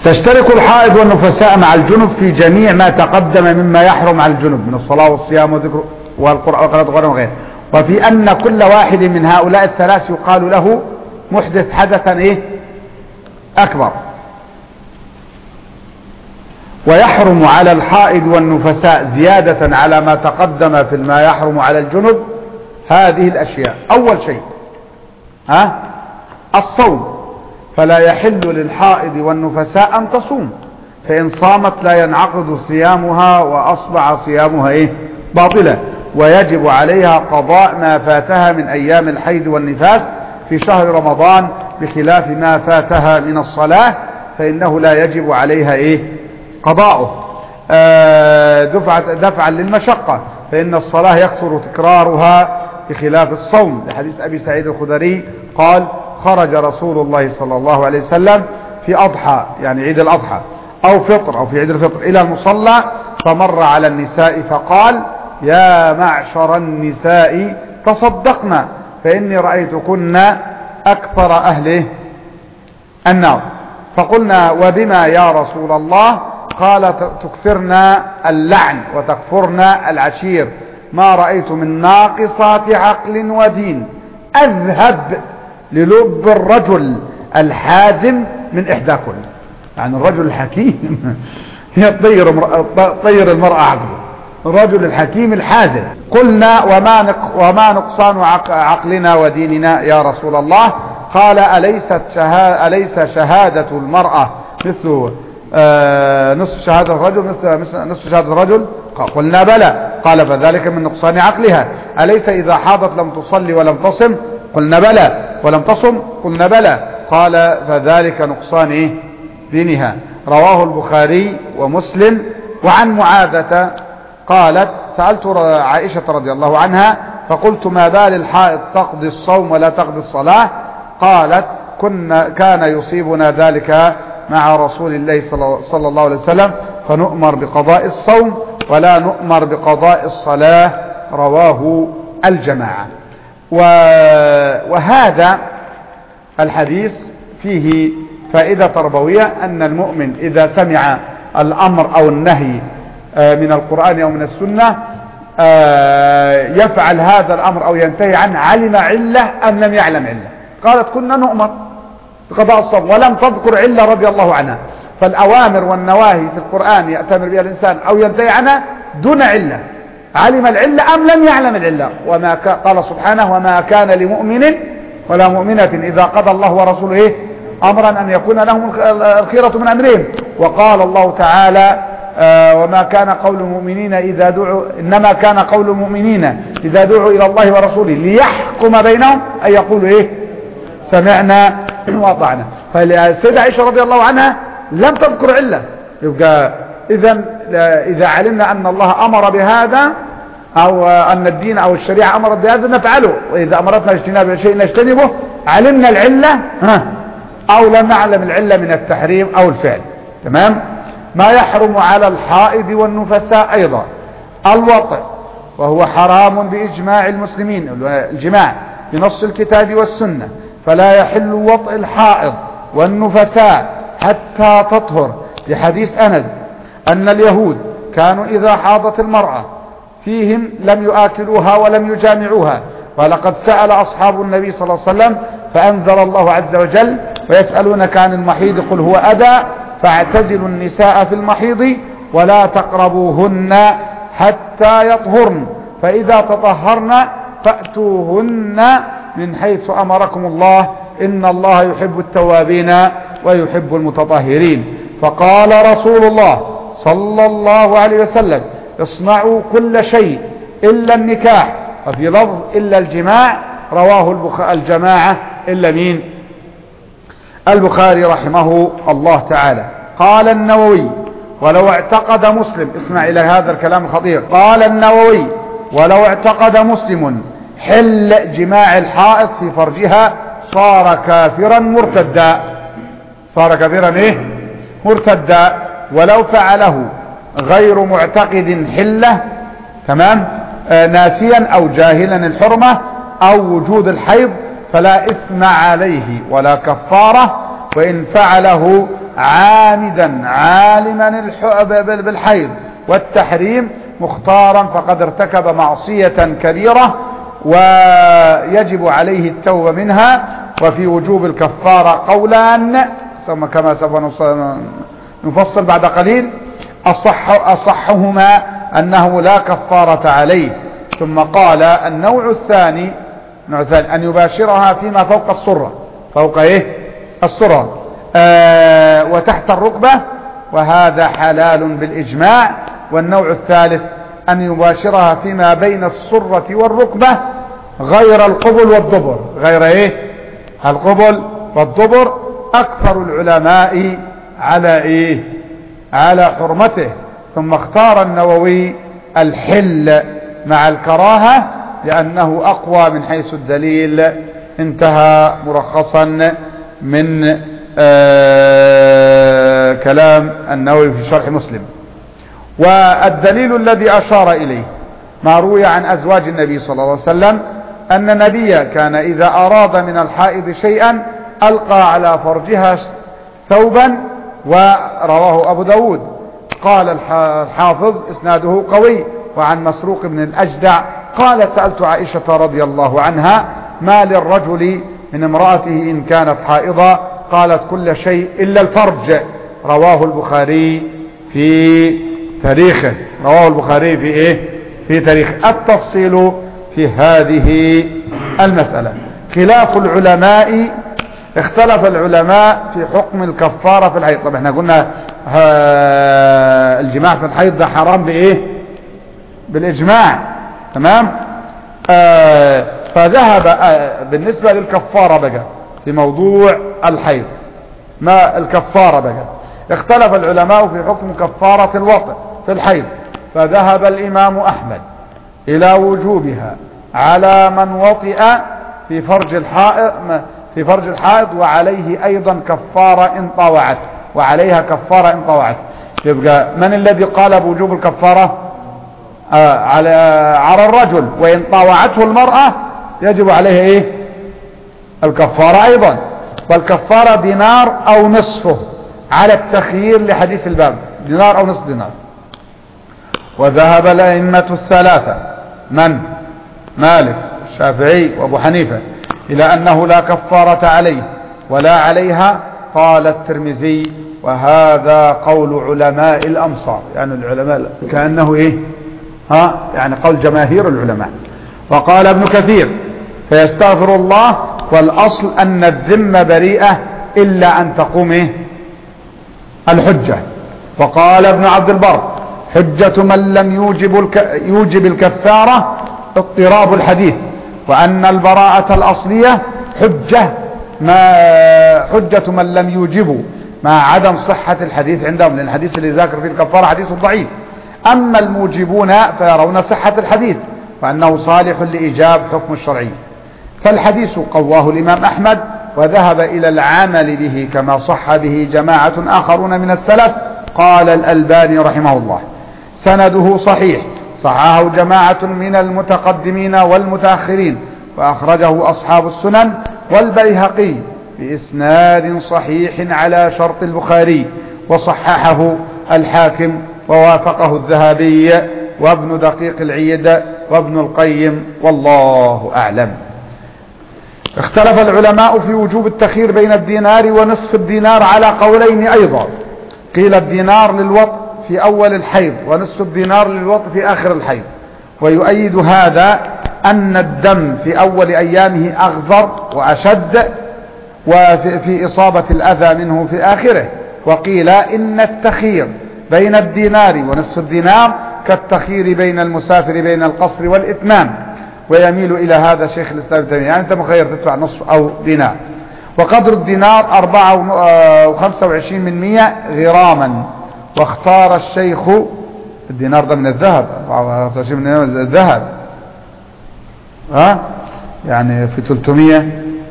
تشترك الحائض والنفساء مع الجنب في جميع ما تقدم مما يحرم على الجنب من الصلاة والصيام والذكر والقراءة وغيره، وفي أن كل واحد من هؤلاء الثلاث يقال له محدث حدثا أكبر. ويحرم على الحائض والنفساء زيادة على ما تقدم في ما يحرم على الجنب هذه الأشياء. أول شيء الصوم، فلا يحل للحائض والنفساء أن تصوم، فإن صامت لا ينعقد صيامها وأصبح صيامها باطلا، ويجب عليها قضاء ما فاتها من أيام الحيض والنفاس في شهر رمضان، بخلاف ما فاتها من الصلاة فإنه لا يجب عليها قضاؤه دفعا للمشقة، فإن الصلاة يكثر تكرارها بخلاف الصوم، لحديث أبي سعيد الخدري قال: خرج رسول الله صلى الله عليه وسلم في أضحى، يعني عيد الأضحى أو فطر أو في عيد الفطر، إلى المصلى فمر على النساء فقال: يا معشر النساء تصدقنا فإني رأيتكن أكثر أهله النار. فقلنا: وبما يا رسول الله؟ قال: تكثرن اللعن وتكفرن العشير، ما رأيت من ناقصات عقل ودين أذهب للب الرجل الحازم من إحداكن. يعني الرجل الحكيم طير المرأة عقله، الرجل الحكيم الحازم. قلنا: وما نقصان عقلنا وديننا يا رسول الله؟ قال: أليس شهادة المرأة مثل نصف شهادة الرجل مثل نصف شهادة الرجل؟ قلنا: بلى. قال: فذلك من نقصان عقلها. أليس إذا حاضت لم تصلي ولم تصم؟ قلنا: بلى. ولم تصم؟ قلنا: بلى. قال: فذلك نقصان دينها. رواه البخاري ومسلم. وعن معاذة قالت: سألت عائشة رضي الله عنها فقلت: ما بال الحائض تقضي الصوم ولا تقضي الصلاة؟ قالت: كان يصيبنا ذلك مع رسول الله صلى الله عليه وسلم، فنؤمر بقضاء الصوم ولا نؤمر بقضاء الصلاة. رواه الجماعة. وهذا الحديث فيه فائدة تربوية، أن المؤمن إذا سمع الأمر أو النهي من القرآن أو من السنة يفعل هذا الأمر أو ينتهي عنه، علم علة أم لم يعلم علة. قالت: كنا نؤمر بقضاء الصوم ولم تذكر علة رضي الله عنها. فالأوامر والنواهي في القرآن يأتمر بها الإنسان أو ينتهي عنها دون علة، علم العلة أم لم يعلم العلة. قال سبحانه: وما كان لمؤمن ولا مؤمنة إذا قضى الله ورسوله أمرا أن يكون لهم الخيرة من أمرهم. وقال الله تعالى: وما كان قول المؤمنين إذا دعوا إنما كان قول المؤمنين إذا دعوا إلى الله ورسوله ليحكم بينهم أن يقولوا سمعنا وأطعنا. فالسيدة عائشة رضي الله عنها لم تذكر علة. يبقى إذا علمنا أن الله أمر بهذا أو أن الدين أو الشريعة أمرت بهذا نفعله، وإذا أمرتنا اجتناب شيء نجتنبه، علمنا العلة أو لم نعلم العلة من التحريم أو الفعل. تمام. ما يحرم على الحائض والنفساء أيضا: الوطئ، وهو حرام بإجماع المسلمين، الجماع بنص الكتاب والسنة، فلا يحل وطئ الحائض والنفساء حتى تطهر، لحديث أنس أن اليهود كانوا إذا حاضت المرأة فيهم لم يآكلوها ولم يجامعوها، ولقد سأل أصحاب النبي صلى الله عليه وسلم فأنزل الله عز وجل: ويسألونك عن المحيض قل هو أذى فاعتزلوا النساء في المحيض ولا تقربوهن حتى يطهرن، فإذا تطهرن فأتوهن من حيث أمركم الله إن الله يحب التوابين ويحب المتطهرين. فقال رسول الله صلى الله عليه وسلم: اصنعوا كل شيء إلا النكاح، وفي لفظ إلا الجماع. رواه الجماعة إلا مين؟ البخاري رحمه الله تعالى. قال النووي: ولو اعتقد مسلم، اسمع إلى هذا الكلام الخطير، قال النووي: ولو اعتقد مسلم حل جماع الحائض في فرجها صار كافرا مرتدا. صار كافرا مرتدا، ولو فعله غير معتقد حله، تمام، ناسيا أو جاهلا الحرمة أو وجود الحيض، فلا إثم عليه ولا كفارة، وإن فعله عامدا عالما بالحيض والتحريم مختارا فقد ارتكب معصية كبيرة ويجب عليه التوبة منها. وفي وجوب الكفارة قولان كما سوف نفصل بعد قليل. أصحهما أنه لا كفارة عليه. ثم قال النوع الثاني أن يباشرها فيما فوق السرة، فوق السرة وتحت الركبة، وهذا حلال بالإجماع. والنوع الثالث أن يباشرها فيما بين السرة والركبة غير القبل والدبر، غير القبل والدبر. أكثر العلماء على حرمته. ثم اختار النووي الحل مع الكراهة لأنه أقوى من حيث الدليل. انتهى مرخصا من كلام النووي في شرح مسلم. والدليل الذي أشار إليه ما روي عن أزواج النبي صلى الله عليه وسلم أن النبي كان إذا أراد من الحائض شيئا ألقى على فرجها ثوبا، ورواه أبو داود. قال الحافظ إسناده قوي. وعن مسروق بن الأجدع قال سألت عائشة رضي الله عنها ما للرجل من امرأته إن كانت حائضة؟ قالت كل شيء إلا الفرج. رواه البخاري في تاريخه. في تاريخ. التفصيل في هذه المسألة. خلاف العلماء، اختلف العلماء في حكم الكفارة في الحيض. طب احنا قلنا الجماع في الحيض ده حرام بالإجماع، تمام. فذهب بالنسبة للكفارة بقى في موضوع الحيض، ما الكفارة بقى اختلف العلماء في حكم كفارة الوطء في الحيض. فذهب الإمام أحمد إلى وجوبها على من وطئ في فرج الحائض وعليه أيضا كفارة إن طاوعت، وعليها كفارة إن طاوعت. يبقى من الذي قال بوجوب الكفارة؟ على الرجل، وإن طاوعته المرأة يجب عليها الكفارة أيضا. والكفارة دينار أو نصفه على التخيير لحديث الباب، دينار أو نصف دينار. وذهب الأئمة الثلاثة من مالك الشافعي وأبو حنيفة إلى أنه لا كفارة عليه ولا عليها. قال الترمذي وهذا قول علماء الأمصار، يعني العلماء كأنه يعني قول جماهير العلماء. وقال ابن كثير فيستغفر الله والأصل أن الذمة بريئة إلا أن تقوم الحجة. وقال ابن عبد البر حجة من لم يوجب الكفارة اضطراب الحديث، وأن البراءة الأصلية حجة من لم يوجبوا مع عدم صحة الحديث عندهم، لأن الحديث اللي ذاكر فيه الكفارة حديث ضعيف. أما الموجبون فيرون صحة الحديث وأنه صالح لإيجاب حكم الشرعي. فالحديث قواه الإمام أحمد وذهب إلى العمل به كما صح به جماعة آخرون من السلف. قال الألباني رحمه الله سنده صحيح، صححه جماعة من المتقدمين والمتأخرين، وأخرجه أصحاب السنن والبيهقي بإسناد صحيح على شرط البخاري، وصححه الحاكم ووافقه الذهبي وابن دقيق العيد وابن القيم، والله أعلم. اختلف العلماء في وجوب التخيير بين الدينار ونصف الدينار على قولين أيضا. قيل الدينار للوطء في أول الحيض ونصف الدينار للوطء في آخر الحيض. ويؤيد هذا أن الدم في أول أيامه أغزر وأشد وفي إصابة الأذى منه في آخره. وقيل إن التخيير بين الدينار ونصف الدينار كالتخيير بين المسافر بين القصر والإتمام، ويميل إلى هذا شيخ الإسلام ابن تيمية، يعني أنت مخير تدفع نصف أو دينار. وقدر الدينار 4.25 غراما. واختار الشيخ الدينار ده من الذهب، 24 من الذهب يعني في 300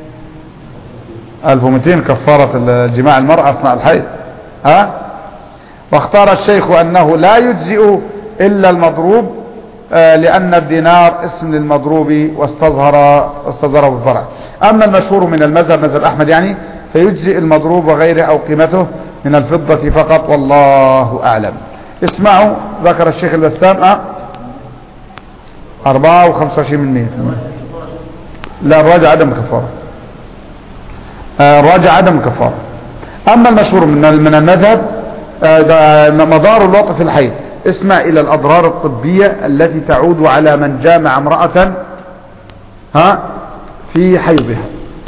1200 كفارة الجماع المرأة أثناء الحيض. واختار الشيخ أنه لا يجزئ إلا المضروب لأن الدينار اسم للمضروب واستظهره بالفرع. أما المشهور من المذهب مذهب أحمد يعني فيجزئ المضروب وغيره أو قيمته من الفضة فقط، والله أعلم. اسمعوا، ذكر الشيخ البسام 4.25%. لا، الراجع عدم الكفارة، الراجع عدم الكفارة. أما المشهور من المذهب مدار الوطء في الحيض. اسمع إلى الأضرار الطبية التي تعود على من جامع امرأة في حيضها.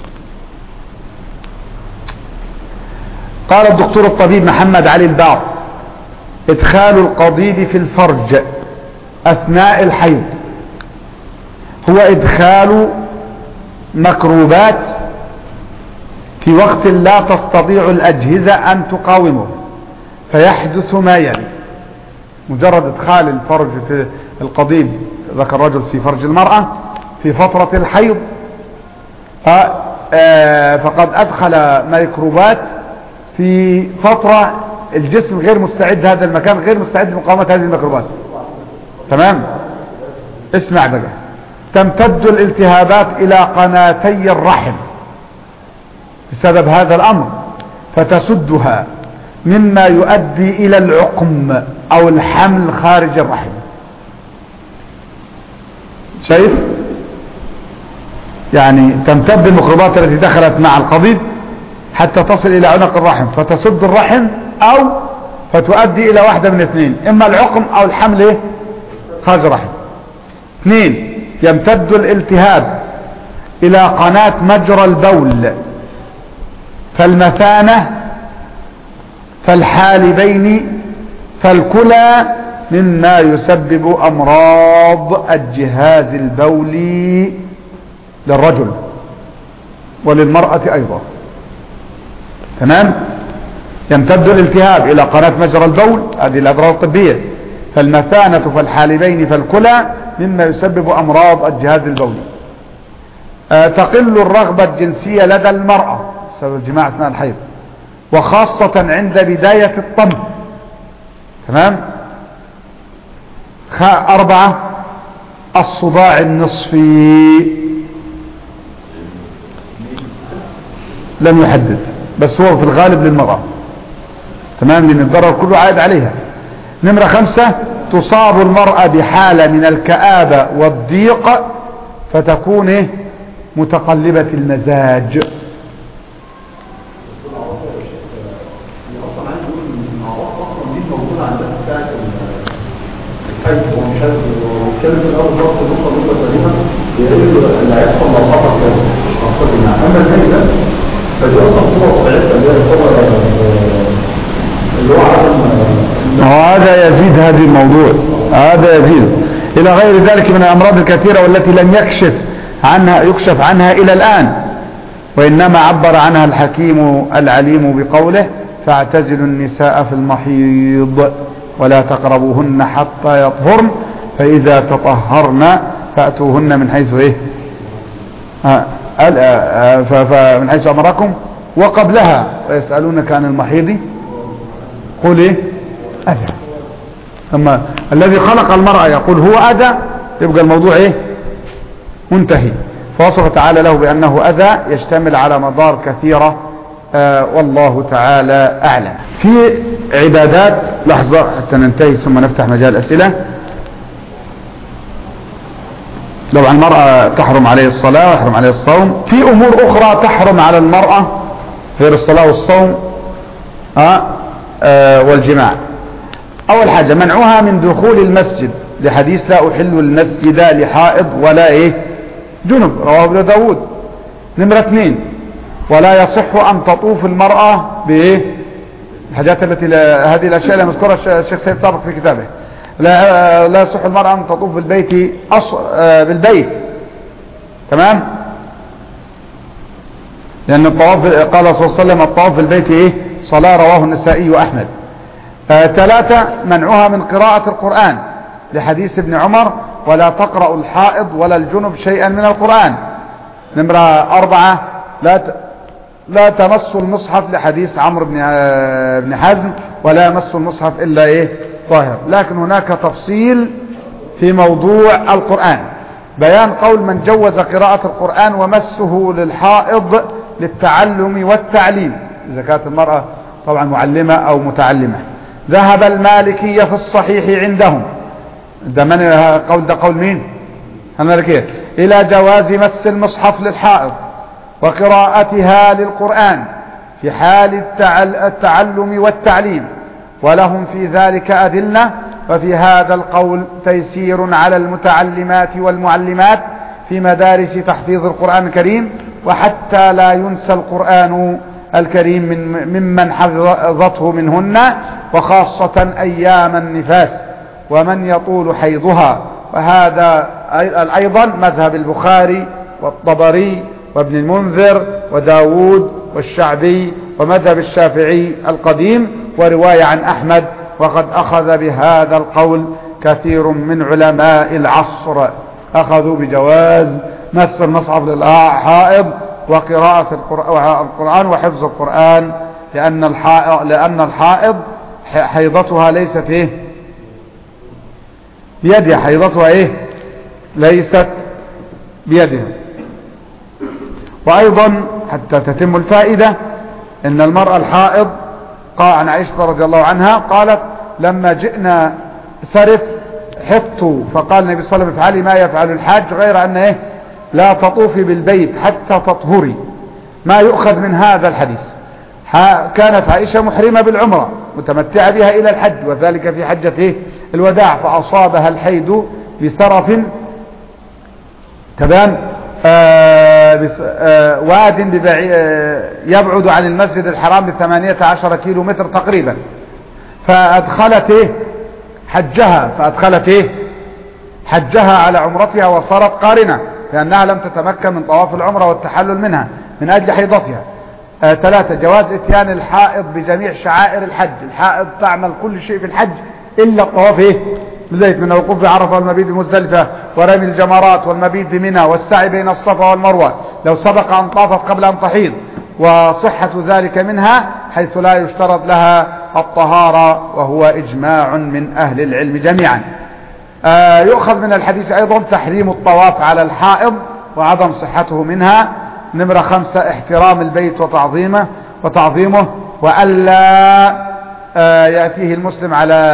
قال الدكتور الطبيب محمد علي البار: ادخال القضيب في الفرج اثناء الحيض هو ادخال مكروبات في وقت لا تستطيع الاجهزة ان تقاومه، فيحدث ما يلي: مجرد ادخال الفرج في القضيب، ذكر الرجل في فرج المرأة في فترة الحيض، فقد ادخل ميكروبات في فترة الجسم غير مستعد، هذا المكان غير مستعد لمقاومة هذه الميكروبات. تمام؟ اسمع بقى: تمتد الالتهابات الى قناتي الرحم بسبب هذا الامر، فتسدها، مما يؤدي الى العقم او الحمل خارج الرحم. شايف؟ يعني تمتد الميكروبات التي دخلت مع القضيب حتى تصل الى عنق الرحم، فتسد الرحم او فتؤدي الى واحدة من اثنين: اما العقم او الحمل خارج الرحم. 2. يمتد الالتهاب الى قناة مجرى البول، فالمثانة، فالحالبين، فالكلى، مما يسبب امراض الجهاز البولي للرجل وللمرأة ايضا. تمام؟ يمتد الالتهاب الى قناة مجرى البول، هذه الاضرار الطبية، فالمثانة، فالحالبين، فالكلى، مما يسبب امراض الجهاز البولي. تقل الرغبة الجنسية لدى المرأة بسبب الجماع اثناء الحيض، وخاصة عند بداية الطمث. تمام؟ 4. الصداع النصفي. لم يحدد، بس هو في الغالب للمرأة. تمام؟ لأن الضرر كله عائد عليها. 5. تصاب المرأة بحالة من الكآبة والضيق، فتكون متقلبة المزاج. وهذا يزيد هذه الموضوع، هذا يزيد إلى غير ذلك من الأمراض الكثيرة والتي لم يكشف عنها إلى الآن، وإنما عبر عنها الحكيم العليم بقوله: فاعتزلوا النساء في المحيض ولا تقربوهن حتى يطهرن، فإذا تطهرن فأتوهن من حيث من حيث أمركم. وقبلها: ويسألونك عن المحيض قل أذى. أما الذي خلق المرأة يقول هو أذى، يبقى الموضوع منتهي. فوصف تعالى له بأنه أذى يشتمل على مضار كثيرة، والله تعالى أعلم. في عبادات، لحظة حتى ننتهي ثم نفتح مجال أسئلة. لو عن المرأة تحرم عليه الصلاة ويحرم عليه الصوم. في أمور أخرى تحرم على المرأة غير الصلاة والصوم والجماع. أول حاجة: منعها من دخول المسجد، لحديث: لا أحل المسجد لحائض ولا جنب، رواه ابن داود. 2. ولا يصح أن تطوف المرأة الحاجات التي هذه الأشياء اللي مذكرها الشيخ سيد سابق في كتابه. لا يصح المرأة أن تطوف بالبيت بالبيت. تمام؟ لأن الطواف، قال صلى الله عليه وسلم: الطواف بالبيت صلاة، رواه النسائي وأحمد. 3. منعها من قراءة القرآن، لحديث ابن عمر: ولا تقرأ الحائض ولا الجنب شيئا من القرآن. 4. لا تمس المصحف، لحديث عمرو بن حزم: ولا يمس المصحف إلا طاهر. لكن هناك تفصيل في موضوع القرآن، بيان قول من جوز قراءة القرآن ومسه للحائض للتعلم والتعليم. إذا كانت المرأة طبعا معلمة أو متعلمة. ذهب المالكية في الصحيح عندهم، ده قول مين؟ المالكية، إلى جواز مس المصحف للحائض وقراءتها للقرآن في حال التعلم والتعليم، ولهم في ذلك أدلة. وفي هذا القول تيسير على المتعلمات والمعلمات في مدارس تحفيظ القرآن الكريم، وحتى لا ينسى القرآن الكريم ممن حفظته منهن، وخاصة أيام النفاس ومن يطول حيضها. وهذا أيضا مذهب البخاري والطبري وابن المنذر وداود والشعبي ومذهب الشافعي القديم، ورواية عن أحمد. وقد أخذ بهذا القول كثير من علماء العصر، أخذوا بجواز مس المصحف للحائض وقراءة القرآن وحفظ القرآن، لأن الحائض حيضتها ليست بيدها، حيضتها ليست بيدها. وأيضا حتى تتم الفائدة إن المرأة الحائض قال عن عائشة رضي الله عنها قالت لما جئنا سرف حطوا، فقال النبي صلى الله عليه وسلم افعلي ما يفعل الحاج غير أن لا تطوفي بالبيت حتى تطهري. ما يؤخذ من هذا الحديث؟ كانت عائشة محرمة بالعمرة متمتعة بها إلى الحج، وذلك في حجة الوداع، فأصابها الحيض بسرف تمام واد يبعد عن المسجد الحرام ب18 كيلو متر تقريبا، فأدخلت حجها على عمرتها وصارت قارنة، لأنها لم تتمكن من طواف العمرة والتحلل منها من أجل حيضتها. 3 جواز اتيان الحائض بجميع شعائر الحج. الحائض تعمل كل شيء في الحج إلا الطواف بالبيت، من الوقوف بعرفة والمبيت بمزدلفة ورمي الجمرات والمبيت بمنى والسعي بين الصفا والمروة لو سبق أن طافت قبل أن تحيض، وصحة ذلك منها حيث لا يشترط لها الطهارة، وهو إجماع من أهل العلم جميعا. يؤخذ من الحديث أيضا تحريم الطواف على الحائض وعدم صحته منها. 5 احترام البيت وتعظيمه وألا يأتيه المسلم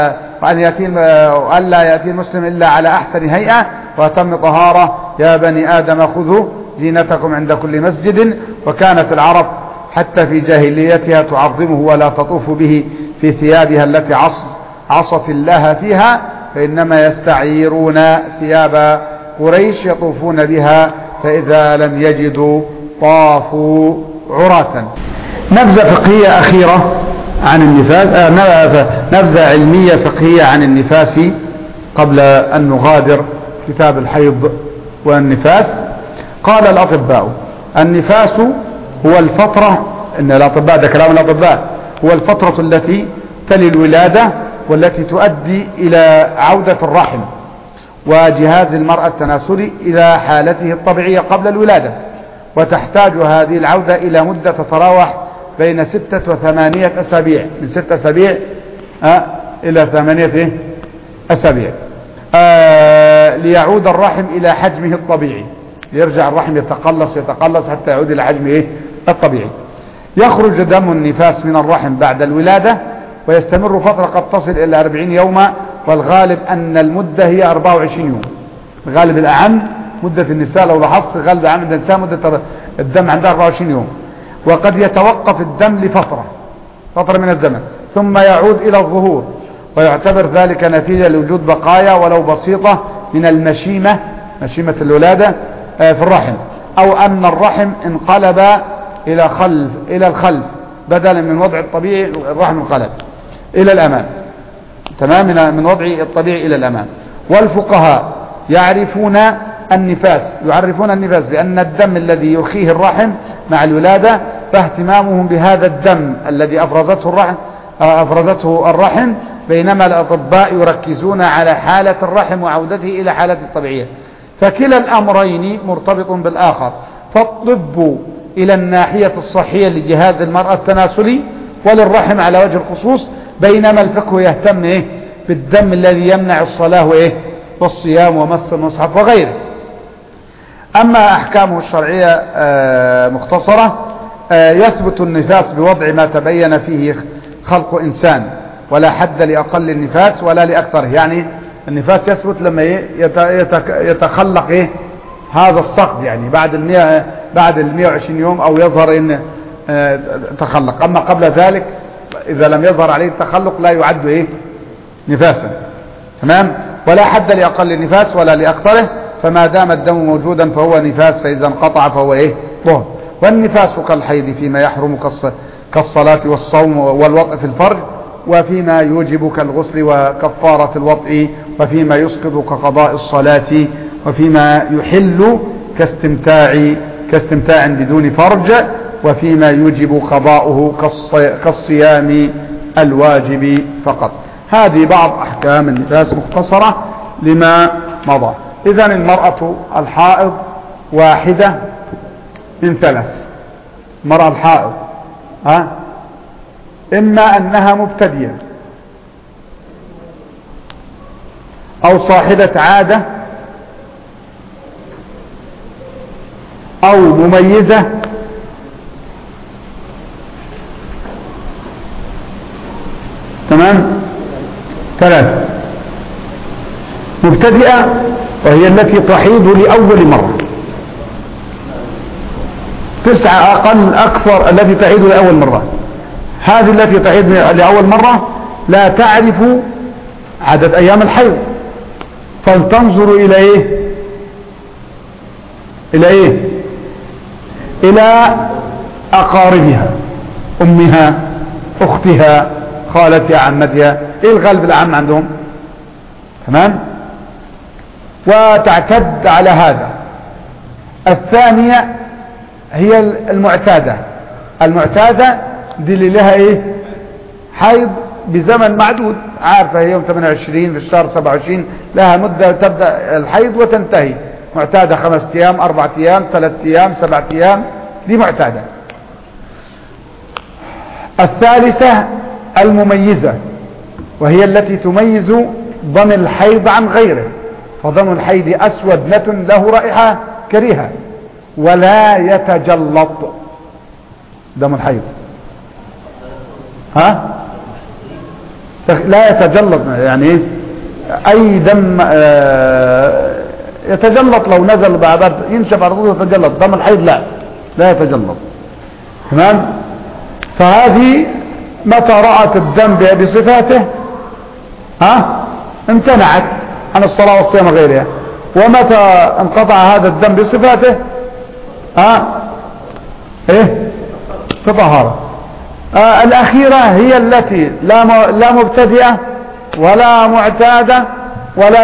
وألا يأتي المسلم إلا على أحسن هيئة وتم طهارة. يا بني آدم خذوا زينتكم عند كل مسجد. وكانت العرب حتى في جاهليتها تعظمه ولا تطوف به في ثيابها التي عصت الله فيها، فإنما يستعيرون ثياب قريش يطوفون بها، فإذا لم يجدوا طافوا عراة. نبذة فقهية أخيرة عن النفاس، نبذة علمية فقهية عن النفاس قبل أن نغادر كتاب الحيض والنفاس. قال الأطباء النفاس هو الفترة، إن الأطباء ده كلام الأطباء، هو الفترة التي تلي الولادة والتي تؤدي إلى عودة الرحم وجهاز المرأة التناسلي إلى حالته الطبيعية قبل الولادة، وتحتاج هذه العودة إلى مدة تتراوح بين 6 و8 أسابيع، من 6 أسابيع إلى 8 أسابيع، ليعود الرحم إلى حجمه الطبيعي، يرجع الرحم يتقلص حتى يعود إلى حجمه الطبيعي. يخرج دم النفاس من الرحم بعد الولادة ويستمر فترة قد تصل إلى 40 يوما، والغالب أن المدة هي 24 يوم. الغالب الأعم مدة النساء، لو لاحظت غالب الأعم النساء مدة الدم عندها 24 يوم، وقد يتوقف الدم لفترة من الزمن ثم يعود إلى الظهور، ويعتبر ذلك نتيجة لوجود بقايا ولو بسيطة من مشيمة الولادة في الرحم، أو أن الرحم انقلب إلى الخلف بدلا من وضع الطبيعي، الرحم انقلب إلى الأمام، تمام، من وضع الطبيعي إلى الأمام. والفقهاء يعرفون النفاس بأن الدم الذي يرخيه الرحم مع الولادة، فاهتمامهم بهذا الدم الذي أفرزته الرحم، بينما الأطباء يركزون على حالة الرحم وعودته إلى حالته الطبيعية، فكلا الأمرين مرتبط بالآخر. فالطب إلى الناحية الصحية لجهاز المرأة التناسلي وللرحم على وجه الخصوص، بينما الفقه يهتم بالدم الذي يمنع الصلاة والصيام ومس المصحف وغيره. أما أحكامه الشرعية مختصرة، يثبت النفاس بوضع ما تبين فيه خلق إنسان، ولا حد لأقل النفاس ولا لأكثره. يعني النفاس يثبت لما يتخلق هذا السقط، يعني بعد 120 يوم أو يظهر إن تخلق. أما قبل ذلك إذا لم يظهر عليه التخلق لا يعد نفاسا. تمام. ولا حد لأقل النفاس ولا لأكثره، فما دام الدم موجودا فهو نفاس، فإذا انقطع فهو طهر. والنفاس كالحيض فيما يحرم كالصلاة والصوم والوطء في الفرج، وفيما يوجب كالغسل وكفارة الوطء، وفيما يسقط كقضاء الصلاة، وفيما يحل كاستمتاع بدون فرج، وفيما يوجب قضاؤه كالصيام الواجب فقط. هذه بعض أحكام النفاس مختصرة لما مضى. إذن المرأة الحائض واحدة من ثلاث. المرأة الحائض إما أنها مبتدية أو صاحبة عادة أو مميزة تمام. ثلاثة. مبتدئة وهي التي تحيض لأول مرة. 9 أقل أكثر التي تحيض لأول مرة. هذه التي تحيض لأول مرة لا تعرف عدد أيام الحيض، فلتنظر إلى أقاربها، أمها، أختها، خالتها، عمتها، الغالب العام عندهم. تمام. وتعتد على هذا. الثانية هي المعتادة دي اللي لها حيض بزمن معدود، عارفة هي يوم 28 في الشهر 27 لها مدة تبدأ الحيض وتنتهي. معتادة 5 أيام، 4 أيام، 3 أيام، 7 أيام، دي معتادة. الثالثة المميزة، وهي التي تميز دم الحيض عن غيره. فدم الحيض أسود نتن له رائحة كريهة ولا يتجلط. دم الحيض لا يتجلط، يعني أي دم يتجلط لو نزل بعد ينشف على طول يتجلط. دم الحيض لا يتجلط. تمام. فهذه متى رأت الدم بصفاته امتنعت عن الصلاة والصيام غيرها، ومتى انقطع هذا الدم بصفاته تطهر. الأخيرة هي التي لا مبتدئة ولا معتادة ولا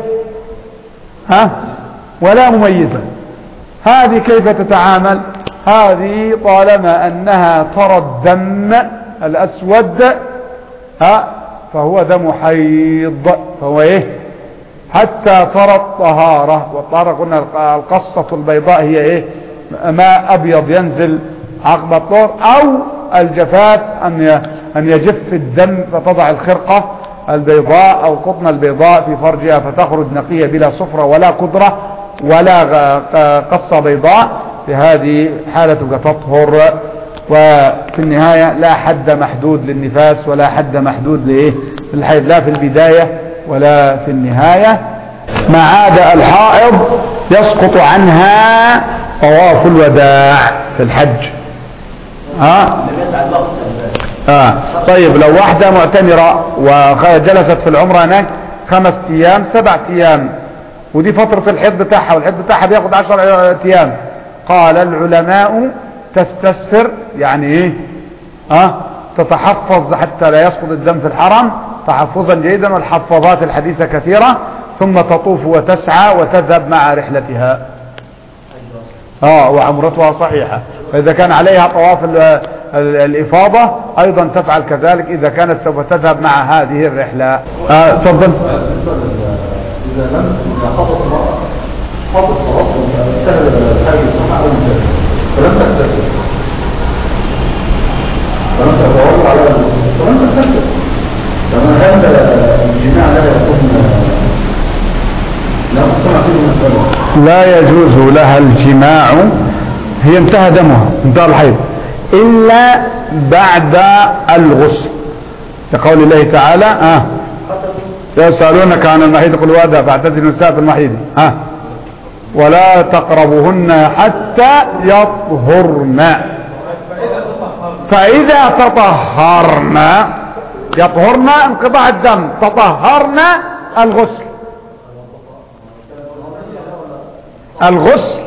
ولا مميزة. هذه كيف تتعامل؟ هذه طالما أنها ترى الدم الأسود فهو دم حيض، فهو حتى ترى الطهارة. والطهارة قلنا القصة البيضاء هي ماء أبيض ينزل عقب الطهر، أو الجفاف أن يجف الدم فتضع الخرقة البيضاء أو قطن البيضاء في فرجها فتخرج نقية بلا صفرة ولا قدرة ولا قصة بيضاء. في هذه حالة تطهر. وفي النهاية لا حد محدود للنفاس ولا حد محدود للحيض، لا في البداية ولا في النهاية. ما عاد الحائض يسقط عنها طواف الوداع في الحج. طيب لو واحدة معتمرة وجلست في العمرة هناك 5 أيام 7 أيام، ودي فترة الحيض بتاعها، والحيض بتاعها بياخد 10 أيام، قال العلماء تستسفر، يعني تتحفظ حتى لا يسقط الدم في الحرم تحفظا جيدا، والحفاظات الحديثة كثيرة، ثم تطوف وتسعى وتذهب مع رحلتها وعمرتها صحيحة. فإذا كان عليها طواف الإفاضة أيضا تفعل كذلك إذا كانت سوف تذهب مع هذه الرحلة. تفضل. إذا لم يحفظ المرأة حفظ فرصة سهل الحاجة صحة أو مجال فلم تكتسب فلم تتوقع على فلم تكتسب، لما هذا الجماع لا يكون لا مصطنع فيه من لا يجوز لها الجماع، هي انتهى دمها، انتهى الحيض، إلا بعد الغسل. لقول الله تعالى سيسألونك عن المحيض قل هو أذى فاعتزلوا النساء في المحيض ولا تقربوهن حتى يطهرن فإذا تطهرن يطهرن انقطاع الدم تطهرن الغسل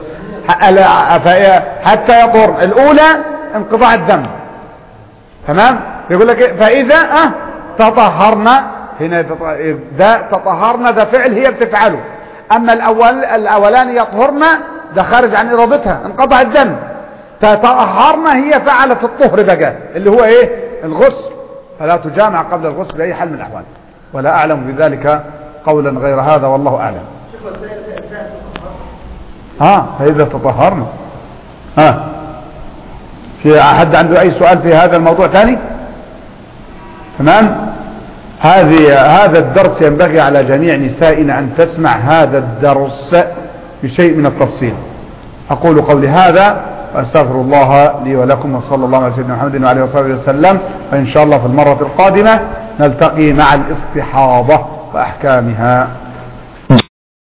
حتى يطهر الأولى انقطاع الدم تمام يقول لك فإذا تطهرن هنا ده تطهرن ده فعل هي بتفعله أما الأولان يطهرن ده خارج عن إرادتها انقطع الدم تطهرن هي فعلت الطهر بقى اللي هو ايه الغسل فلا تجامع قبل الغسل بأي حال من الأحوال ولا أعلم بذلك قولا غير هذا والله أعلم فإذا تطهرنا في أحد عنده أي سؤال في هذا الموضوع ثاني تمام هذا الدرس ينبغي على جميع نسائنا أن تسمع هذا الدرس بشيء من التفصيل أقول قولي هذا وأستغفر الله لي ولكم وصلى الله على سيدنا محمد وعلى آله وصحبه وسلم وإن شاء الله في المرة القادمة نلتقي مع الاستحاضة وأحكامها